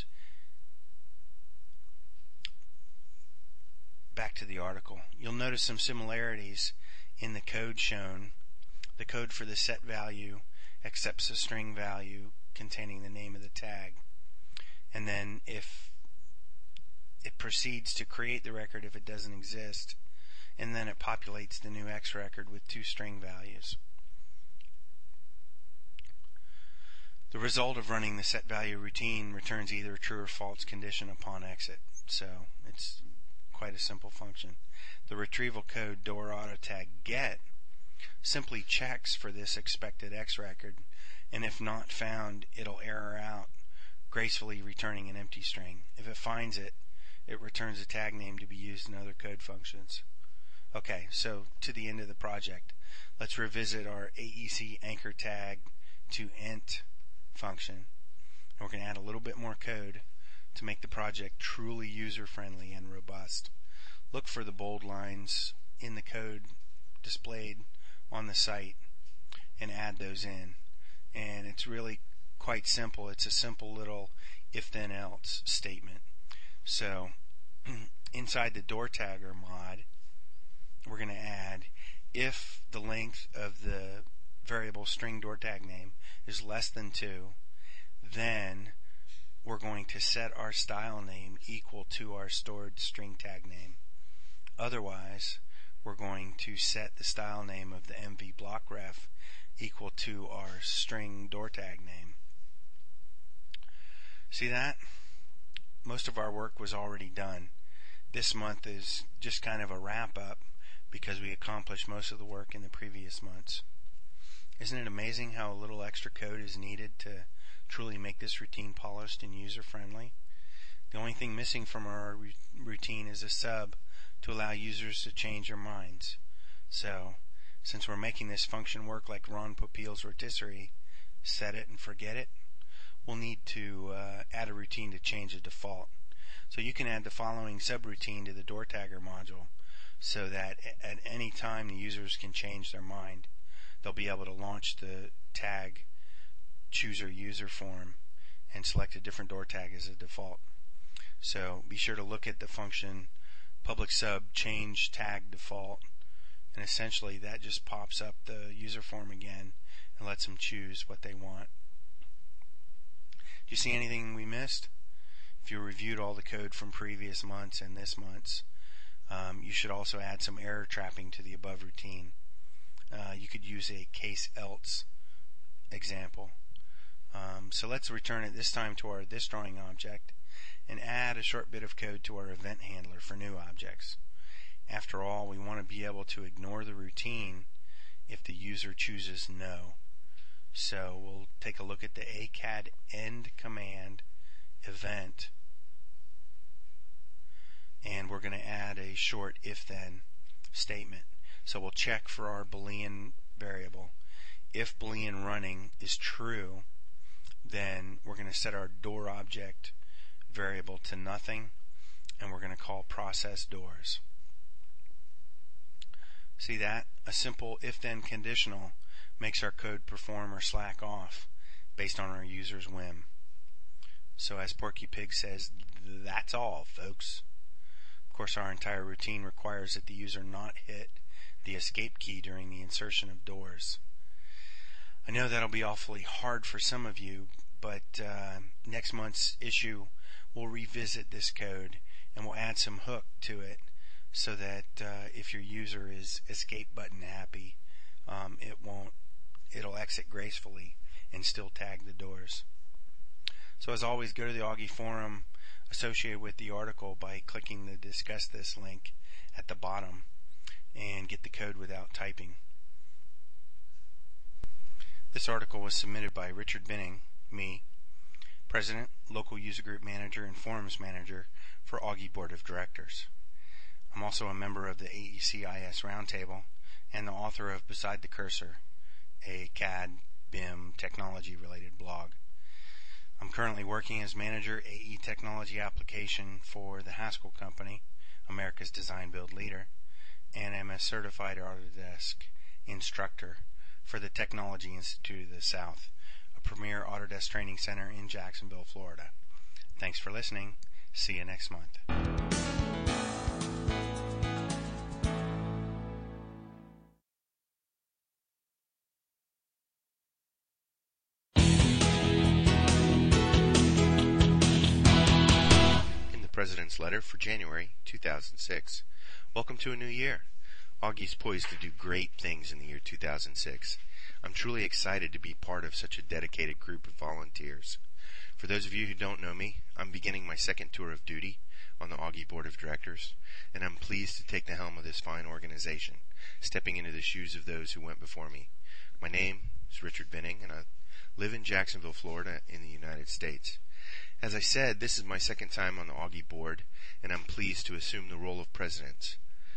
Back to the article. You'll notice some similarities in the code shown. The code for the set value accepts a string value containing the name of the tag, and then if it proceeds to create the record if it doesn't exist, and then it populates the new X record with two string values. The result of running the set value routine returns either a true or false condition upon exit, so it's quite a simple function. The retrieval code door auto tag get simply checks for this expected X record, and if not found, it'll error out, gracefully returning an empty string. If it finds it, it returns a tag name to be used in other code functions. Okay, so to the end of the project, let's revisit our A E C anchor tag to int function. And we're going to add a little bit more code to make the project truly user-friendly and robust. Look for the bold lines in the code displayed on the site and add those in. And it's really quite simple. It's a simple little if-then-else statement. So inside the door tagger mod, we're going to add if the length of the variable string door tag name is less than two, then we're going to set our style name equal to our stored string tag name. Otherwise, we're going to set the style name of the M V block ref equal to our string door tag name. See that? Most of our work was already done. This month is just kind of a wrap up because we accomplished most of the work in the previous months. Isn't it amazing how a little extra code is needed to truly make this routine polished and user-friendly? The only thing missing from our routine is a sub to allow users to change their minds. So, since we're making this function work like Ron Popeil's rotisserie, set it and forget it, we'll need to uh, add a routine to change the default. So you can add the following subroutine to the door tagger module so that at any time the users can change their mind. They'll be able to launch the tag chooser user form and select a different door tag as a default. So be sure to look at the function public sub change tag default, and essentially that just pops up the user form again and lets them choose what they want. Do you see anything we missed? If you reviewed all the code from previous months and this month's, um, you should also add some error trapping to the above routine. Uh, you could use a case else example. Um, so let's return it this time to our this drawing object and add a short bit of code to our event handler for new objects. After all, we want to be able to ignore the routine if the user chooses no. So we'll take a look at the A C A D end command event, and we're going to add a short if-then statement. So we'll check for our Boolean variable. If Boolean running is true, then we're going to set our door object variable to nothing, and we're going to call process doors. See that? A simple if-then conditional makes our code perform or slack off based on our user's whim. So as Porky Pig says, that's all, folks. Of course, our entire routine requires that the user not hit the escape key during the insertion of doors. I know that'll be awfully hard for some of you, but uh, next month's issue we'll revisit this code and we'll add some hook to it so that uh, if your user is escape button happy, um, it won't, it'll exit gracefully and still tag the doors. So as always, go to the Augie forum associated with the article by clicking the Discuss This link at the bottom and get the code without typing. This article was submitted by Richard Binning, me, President, Local User Group Manager, and Forums Manager for Augie Board of Directors. I'm also a member of the A E C I S Roundtable and the author of Beside the Cursor, a C A D, B I M, technology-related blog. I'm currently working as Manager A E Technology Application for the Haskell Company, America's Design Build Leader, and am a certified Autodesk instructor for the Technology Institute of the South, a premier Autodesk training center in Jacksonville, Florida. Thanks for listening. See you next month. President's Letter for January two thousand six. Welcome to a new year. Augie's poised to do great things in the year two thousand six. I'm truly excited to be part of such a dedicated group of volunteers. For those of you who don't know me, I'm beginning my second tour of duty on the Augie Board of Directors, and I'm pleased to take the helm of this fine organization, stepping into the shoes of those who went before me. My name is Richard Binning, and I live in Jacksonville, Florida, in the United States. As I said, this is my second time on the Augie board, and I'm pleased to assume the role of president.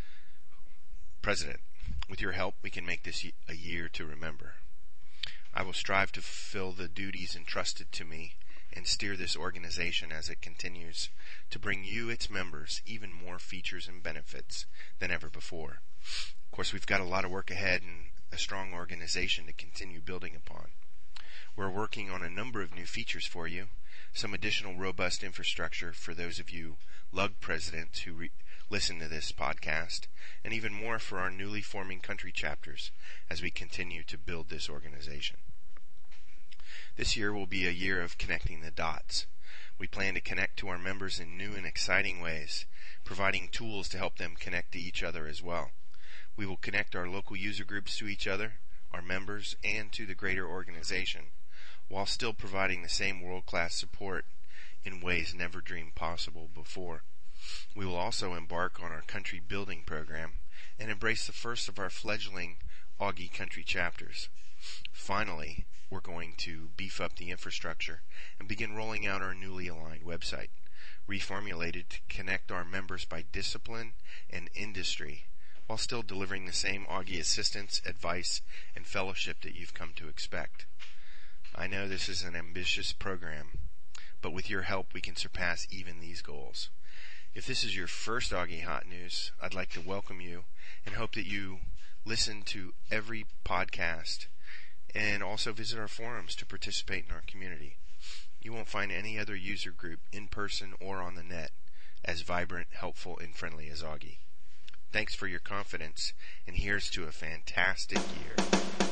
President, with your help, we can make this a year to remember. I will strive to fulfill the duties entrusted to me and steer this organization as it continues to bring you, its members, even more features and benefits than ever before. Of course, we've got a lot of work ahead and a strong organization to continue building upon. We're working on a number of new features for you, some additional robust infrastructure for those of you lug presidents who re- listen to this podcast, and even more for our newly forming country chapters as we continue to build this organization. This year will be a year of connecting the dots. We plan to connect to our members in new and exciting ways, providing tools to help them connect to each other as well. We will connect our local user groups to each other, our members, and to the greater organization, while still providing the same world-class support in ways never dreamed possible before. We will also embark on our country building program and embrace the first of our fledgling Augie country chapters. Finally, we're going to beef up the infrastructure and begin rolling out our newly aligned website, reformulated to connect our members by discipline and industry, while still delivering the same Augie assistance, advice, and fellowship that you've come to expect. I know this is an ambitious program, but with your help we can surpass even these goals. If this is your first Augie Hot News, I'd like to welcome you and hope that you listen to every podcast and also visit our forums to participate in our community. You won't find any other user group in person or on the net as vibrant, helpful, and friendly as Augie. Thanks for your confidence, and here's to a fantastic year.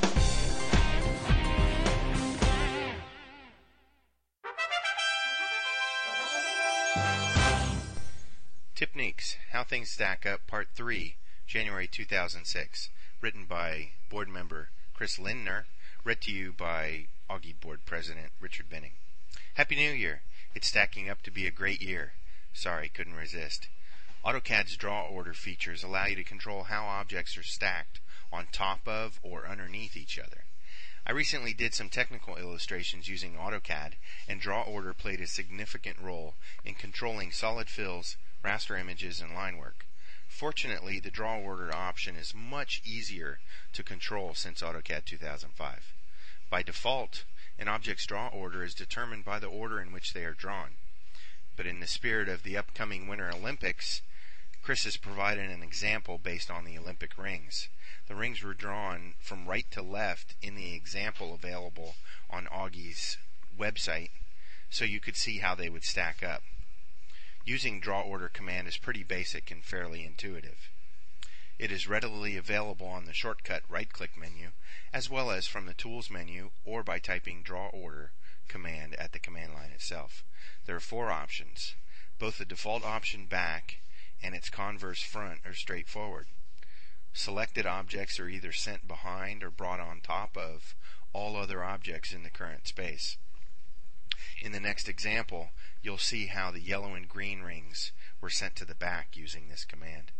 Tipniques, How Things Stack Up, Part three, January two thousand six, written by board member Chris Lindner, read to you by Augie Board President Richard Binning. Happy New Year! It's stacking up to be a great year. Sorry, couldn't resist. AutoCAD's draw order features allow you to control how objects are stacked on top of or underneath each other. I recently did some technical illustrations using AutoCAD, and draw order played a significant role in controlling solid fills, raster images, and line work. Fortunately, the draw order option is much easier to control since AutoCAD two thousand five. By default, an object's draw order is determined by the order in which they are drawn. But in the spirit of the upcoming Winter Olympics, Chris has provided an example based on the Olympic rings. The rings were drawn from right to left in the example available on Augie's website, so you could see how they would stack up. Using draw order command is pretty basic and fairly intuitive. It is readily available on the shortcut right-click menu, as well as from the Tools menu or by typing draw order command at the command line itself. There are four options. Both the default option back and its converse front are straightforward. Selected objects are either sent behind or brought on top of all other objects in the current space. In the next example, you'll see how the yellow and green rings were sent to the back using this command.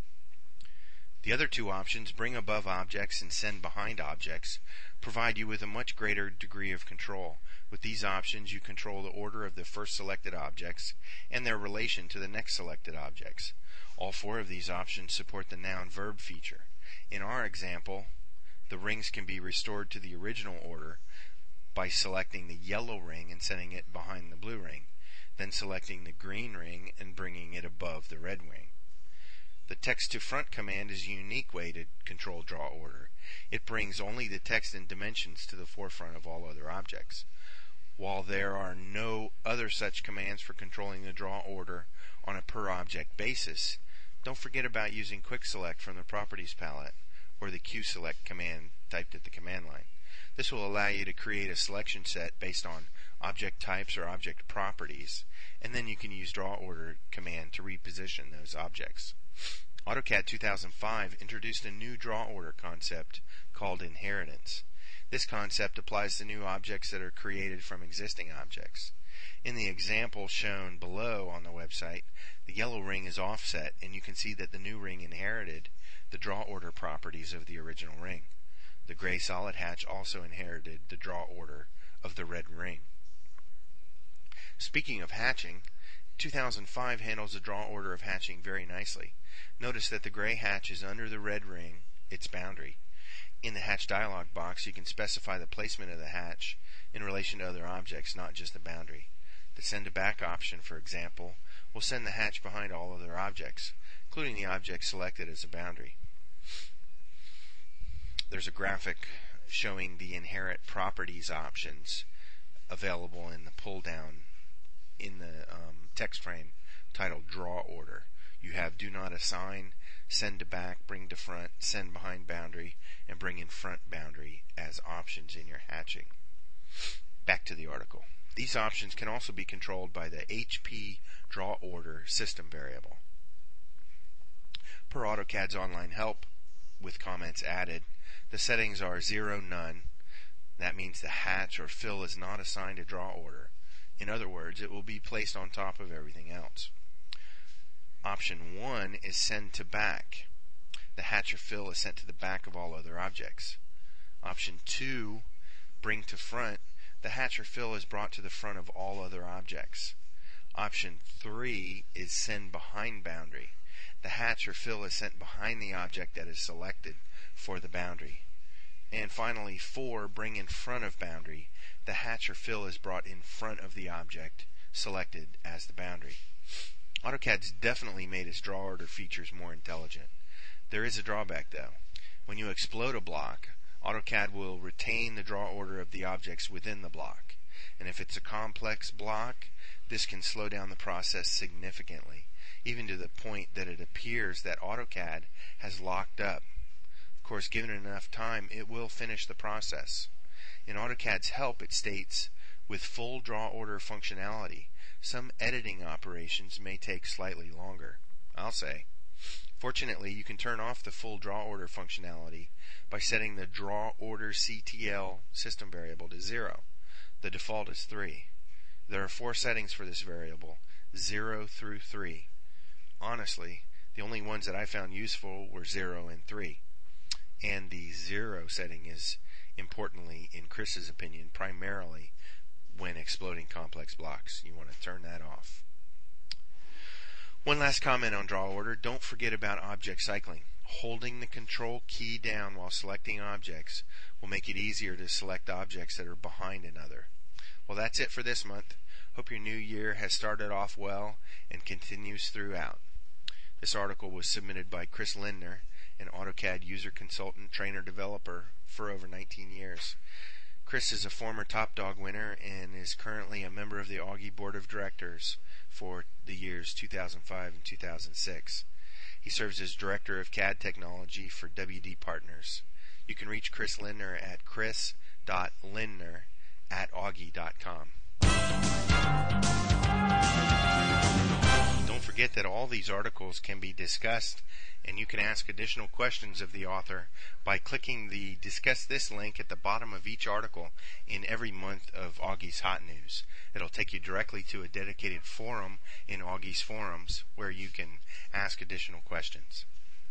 The other two options, bring above objects and send behind objects, provide you with a much greater degree of control. With these options, you control the order of the first selected objects and their relation to the next selected objects. All four of these options support the noun-verb feature. In our example, the rings can be restored to the original order by selecting the yellow ring and sending it behind the blue ring, then selecting the green ring and bringing it above the red ring. The text to front command is a unique way to control draw order. It brings only the text and dimensions to the forefront of all other objects. While there are no other such commands for controlling the draw order on a per object basis, don't forget about using Quick Select from the Properties palette or the Q Select command typed at the command line. This will allow you to create a selection set based on object types or object properties, and then you can use draw order command to reposition those objects. AutoCAD two thousand five introduced a new draw order concept called inheritance. This concept applies to new objects that are created from existing objects. In the example shown below on the website, the yellow ring is offset, and you can see that the new ring inherited the draw order properties of the original ring. The gray solid hatch also inherited the draw order of the red ring. Speaking of hatching, two thousand five handles the draw order of hatching very nicely. Notice that the gray hatch is under the red ring, its boundary. In the hatch dialog box, you can specify the placement of the hatch in relation to other objects, not just the boundary. The send to back option, for example, will send the hatch behind all other objects, including the object selected as a boundary. There's a graphic showing the inherit properties options available in the pull down in the um, text frame titled draw order. You have do not assign, send to back, bring to front, send behind boundary, and bring in front boundary as options in your hatching. Back to the article. These options can also be controlled by the H P draw order system variable. Per AutoCAD's online help, with comments added, the settings are zero, none. That means the hatch or fill is not assigned a draw order. In other words, it will be placed on top of everything else. Option one is send to back. The hatch or fill is sent to the back of all other objects. Option two, bring to front. The hatch or fill is brought to the front of all other objects. Option three is send behind boundary. The hatch or fill is sent behind the object that is selected for the boundary. And finally, four, bring in front of boundary. The hatch or fill is brought in front of the object selected as the boundary. AutoCAD's definitely made its draw order features more intelligent. There is a drawback though. When you explode a block, AutoCAD will retain the draw order of the objects within the block. And if it's a complex block, this can slow down the process significantly, even to the point that it appears that AutoCAD has locked up. Of course, given enough time, it will finish the process. In AutoCAD's help, it states, with full draw order functionality, some editing operations may take slightly longer. I'll say. Fortunately, you can turn off the full draw order functionality by setting the draw order C T L system variable to zero. The default is three. There are four settings for this variable, zero through three. Honestly, the only ones that I found useful were zero and three. And the zero setting is, importantly, in Chris's opinion, primarily when exploding complex blocks. You want to turn that off. One last comment on draw order. Don't forget about object cycling. Holding the control key down while selecting objects will make it easier to select objects that are behind another. Well, that's it for this month. Hope your new year has started off well and continues throughout. This article was submitted by Chris Lindner, an AutoCAD user consultant, trainer, developer for over nineteen years. Chris is a former Top Dog winner and is currently a member of the Augie Board of Directors for the years two thousand five and two thousand six. He serves as Director of C A D Technology for W D Partners. You can reach Chris Lindner at chris dot lindner at augie dot com. Don't forget that all these articles can be discussed, and you can ask additional questions of the author by clicking the Discuss This link at the bottom of each article in every month of Augie's Hot News. It'll take you directly to a dedicated forum in Augie's forums where you can ask additional questions.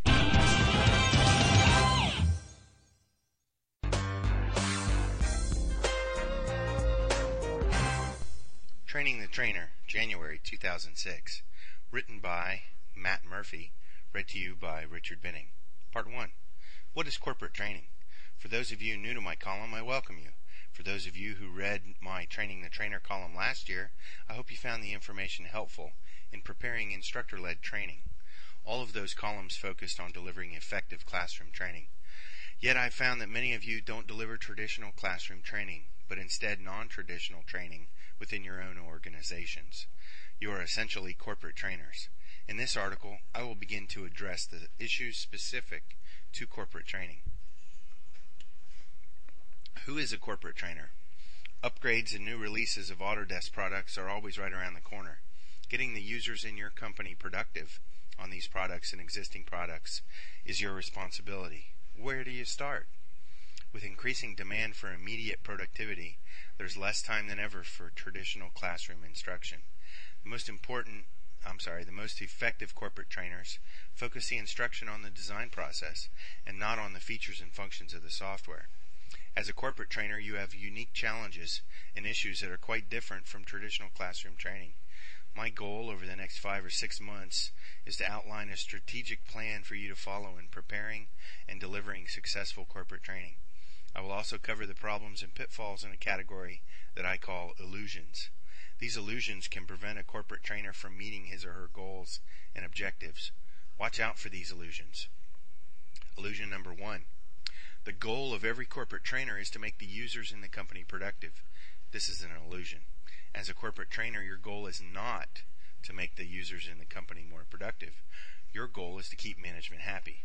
Training the Trainer, January two thousand six. Written by Matt Murphy. Read to you by Richard Binning. Part one. What is corporate training? For those of you new to my column, I welcome you. For those of you who read my Training the Trainer column last year, I hope you found the information helpful in preparing instructor-led training. All of those columns focused on delivering effective classroom training. Yet I've found that many of you don't deliver traditional classroom training, but instead non-traditional training within your own organizations. You are essentially corporate trainers. In this article, I will begin to address the issues specific to corporate training. Who is a corporate trainer? Upgrades and new releases of Autodesk products are always right around the corner. Getting the users in your company productive on these products and existing products is your responsibility. Where do you start? With increasing demand for immediate productivity, there's less time than ever for traditional classroom instruction. The most important, I'm sorry, the most effective corporate trainers focus the instruction on the design process and not on the features and functions of the software. As a corporate trainer, you have unique challenges and issues that are quite different from traditional classroom training. My goal over the next five or six months is to outline a strategic plan for you to follow in preparing and delivering successful corporate training. I will also cover the problems and pitfalls in a category that I call illusions. These illusions can prevent a corporate trainer from meeting his or her goals and objectives. Watch out for these illusions. Illusion number one. The goal of every corporate trainer is to make the users in the company productive. This is an illusion. As a corporate trainer, your goal is not to make the users in the company more productive. Your goal is to keep management happy.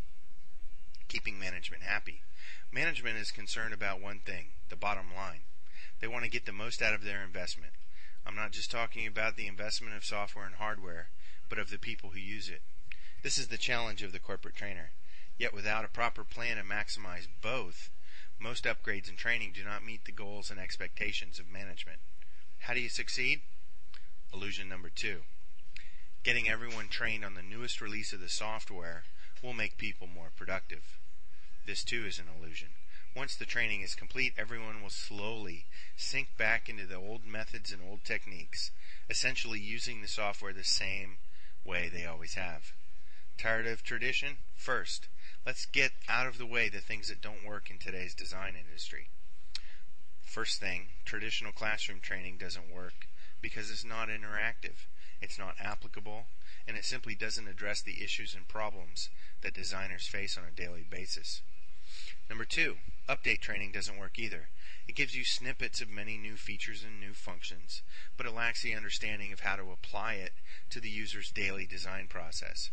Keeping management happy. Management is concerned about one thing, the bottom line. They want to get the most out of their investment. I'm not just talking about the investment of software and hardware, but of the people who use it. This is the challenge of the corporate trainer. Yet without a proper plan to maximize both, most upgrades and training do not meet the goals and expectations of management. How do you succeed? Illusion number two. Getting everyone trained on the newest release of the software will make people more productive. This too is an illusion. Once the training is complete, everyone will slowly sink back into the old methods and old techniques, essentially using the software the same way they always have. Tired of tradition? First, let's get out of the way the things that don't work in today's design industry. First thing, traditional classroom training doesn't work because it's not interactive, it's not applicable, and it simply doesn't address the issues and problems that designers face on a daily basis. Number two, update training doesn't work either. It gives you snippets of many new features and new functions, but it lacks the understanding of how to apply it to the user's daily design process.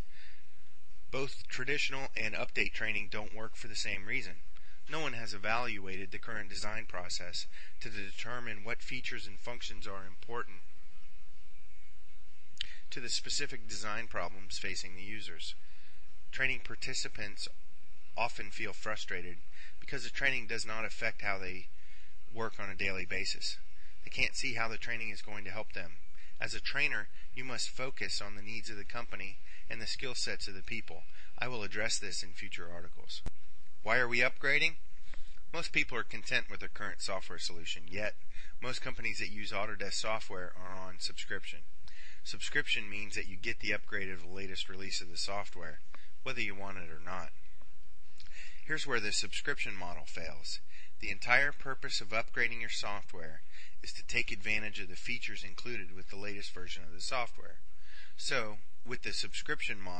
Both traditional and update training don't work for the same reason. No one has evaluated the current design process to determine what features and functions are important to the specific design problems facing the users. Training participants often feel frustrated because the training does not affect how they work on a daily basis. They can't see how the training is going to help them. As a trainer, you must focus on the needs of the company and the skill sets of the people. I will address this in future articles. Why are we upgrading? Most people are content with their current software solution, yet most companies that use Autodesk software are on subscription. Subscription means that you get the upgrade of the latest release of the software, whether you want it or not. Here's where the subscription model fails. The entire purpose of upgrading your software is to take advantage of the features included with the latest version of the software. So, with the subscription model,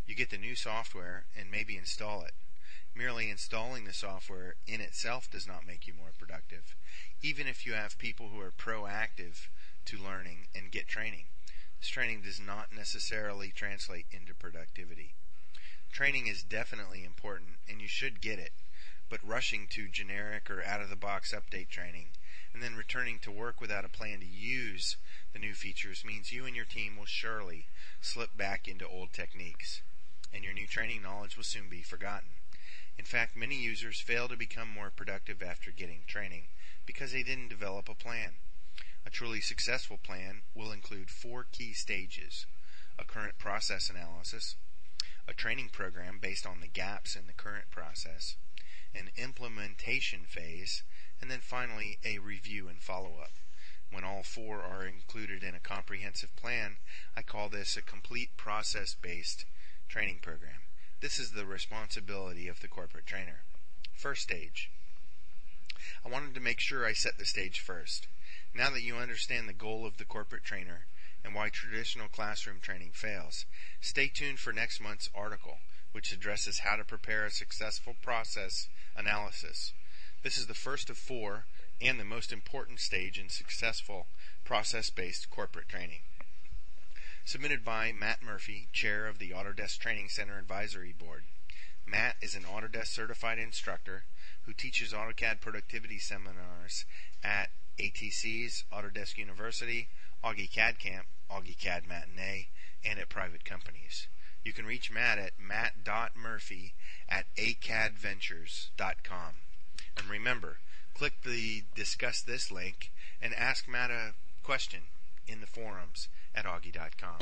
You get the new software and maybe install it. Merely installing the software in itself does not make you more productive, even if you have people who are proactive to learning and get training. This training does not necessarily translate into productivity. Training is definitely important, and you should get it, but rushing to generic or out-of-the-box update training and then returning to work without a plan to use the new features means you and your team will surely slip back into old techniques, and your new training knowledge will soon be forgotten. In fact, many users fail to become more productive after getting training because they didn't develop a plan. A truly successful plan will include four key stages: a current process analysis, a training program based on the gaps in the current process, an implementation phase, and then finally a review and follow-up. When all four are included in a comprehensive plan, I call this a complete process-based training program. This is the responsibility of the corporate trainer. First stage. I wanted to make sure I set the stage first. Now that you understand the goal of the corporate trainer and why traditional classroom training fails, stay tuned for next month's article, which addresses how to prepare a successful process analysis. This is the first of four and the most important stage in successful process-based corporate training. Submitted by Matt Murphy, Chair of the Autodesk Training Center Advisory Board. Matt is an Autodesk certified instructor who teaches AutoCAD productivity seminars at A T Cs, Autodesk University, Augie C A D Camp, Augie C A D Matinee, and at private companies. You can reach Matt at matt dot murphy at a c a d ventures dot com. And remember, click the Discuss This link and ask Matt a question in the forums at augie dot com.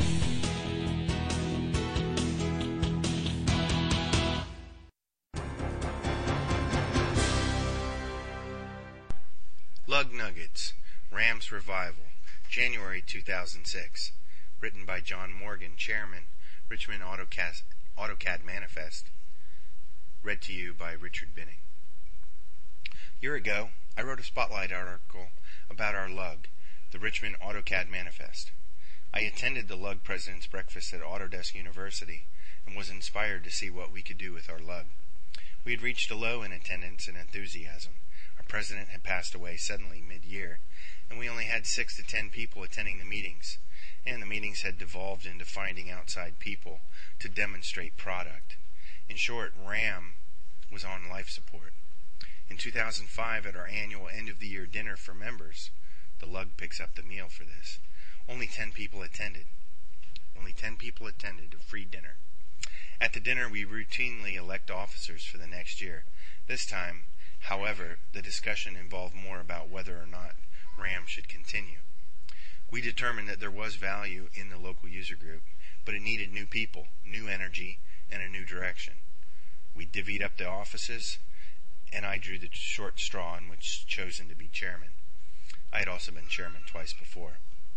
Lug Nuggets, Rams Revival, January two thousand six. Written by John Morgan, Chairman, Richmond AutoCAD, AutoCAD Manifest. Read to you by Richard Binning. A year ago, I wrote a spotlight article about our lug, the Richmond AutoCAD Manifest. I attended the lug President's Breakfast at Autodesk University and was inspired to see what we could do with our lug. We had reached a low in attendance and enthusiasm. Our president had passed away suddenly mid-year, and we only had six to ten people attending the meetings, and the meetings had devolved into finding outside people to demonstrate product. In short, RAM was on life support. In two thousand five, at our annual end-of-the-year dinner for members, the lug picks up the meal for this, only ten people attended. Only ten people attended a free dinner. At the dinner, we routinely elect officers for the next year. This time, however, the discussion involved more about whether or not RAM should continue. We determined that there was value in the local user group, but it needed new people, new energy, and a new direction. We divvied up the offices, and I drew the short straw and was chosen to be chairman. I had also been chairman twice before.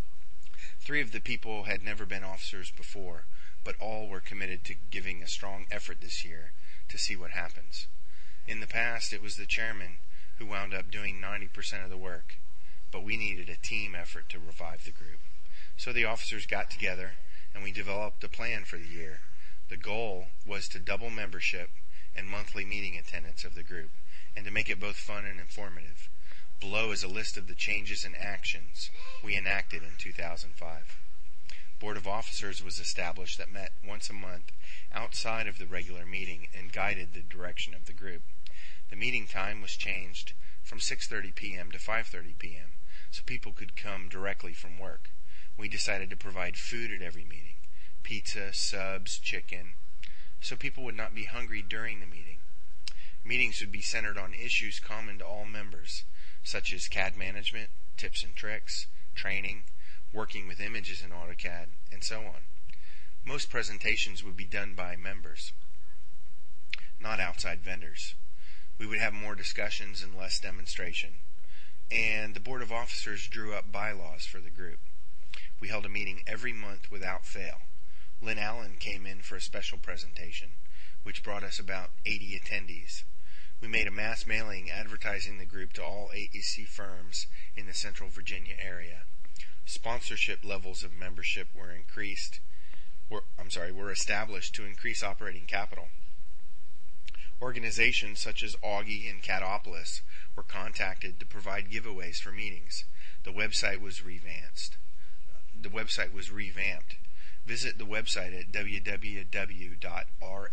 Three of the people had never been officers before, but all were committed to giving a strong effort this year to see what happens. In the past, it was the chairman who wound up doing ninety percent of the work, but we needed a team effort to revive the group. So the officers got together, and we developed a plan for the year. The goal was to double membership and monthly meeting attendance of the group, and to make it both fun and informative. Below is a list of the changes and actions we enacted in two thousand five. Board of Officers was established that met once a month outside of the regular meeting and guided the direction of the group. The meeting time was changed from six thirty p.m. to five thirty p.m. so people could come directly from work. We decided to provide food at every meeting, pizza, subs, chicken, so people would not be hungry during the meeting. Meetings would be centered on issues common to all members, such as C A D management, tips and tricks, training, working with images in AutoCAD, and so on. Most presentations would be done by members, not outside vendors. We would have more discussions and less demonstration, and the Board of Officers drew up bylaws for the group. We held a meeting every month without fail. Lynn Allen came in for a special presentation, which brought us about eighty attendees. We made a mass mailing advertising the group to all A E C firms in the Central Virginia area. Sponsorship levels of membership were increased, were, I'm sorry, were established to increase operating capital. Organizations such as Augie and Catopolis were contacted to provide giveaways for meetings. The website was revamped. The website was revamped. Visit the website at w w w dot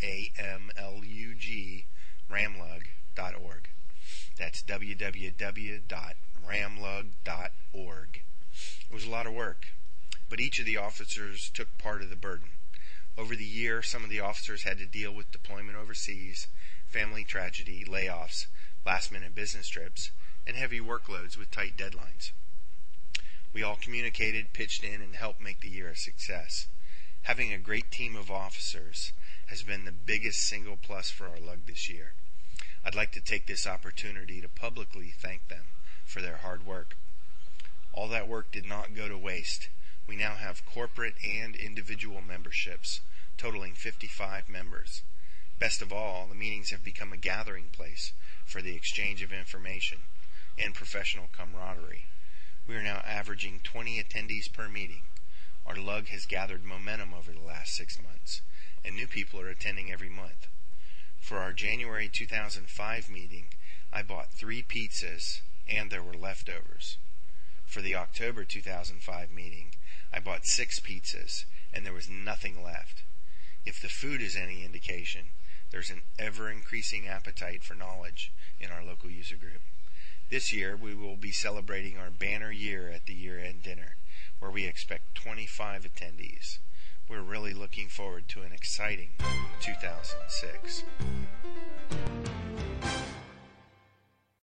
ramlug dot org. That's w w w dot ramlug dot org. It was a lot of work, but each of the officers took part of the burden. Over the year, some of the officers had to deal with deployment overseas, family tragedy, layoffs, last-minute business trips, and heavy workloads with tight deadlines. We all communicated, pitched in, and helped make the year a success. Having a great team of officers has been the biggest single plus for our lug this year. I'd like to take this opportunity to publicly thank them for their hard work. All that work did not go to waste. We now have corporate and individual memberships, totaling fifty-five members. Best of all, the meetings have become a gathering place for the exchange of information and professional camaraderie. We are now averaging twenty attendees per meeting. Our lug has gathered momentum over the last six months, and new people are attending every month. For our January two thousand five meeting, I bought three pizzas, and there were leftovers. For the October two thousand five meeting, I bought six pizzas, and there was nothing left. If the food is any indication, there's an ever-increasing appetite for knowledge in our local user group. This year, we will be celebrating our banner year at the year-end dinner, where we expect twenty-five attendees. We're really looking forward to an exciting two thousand six.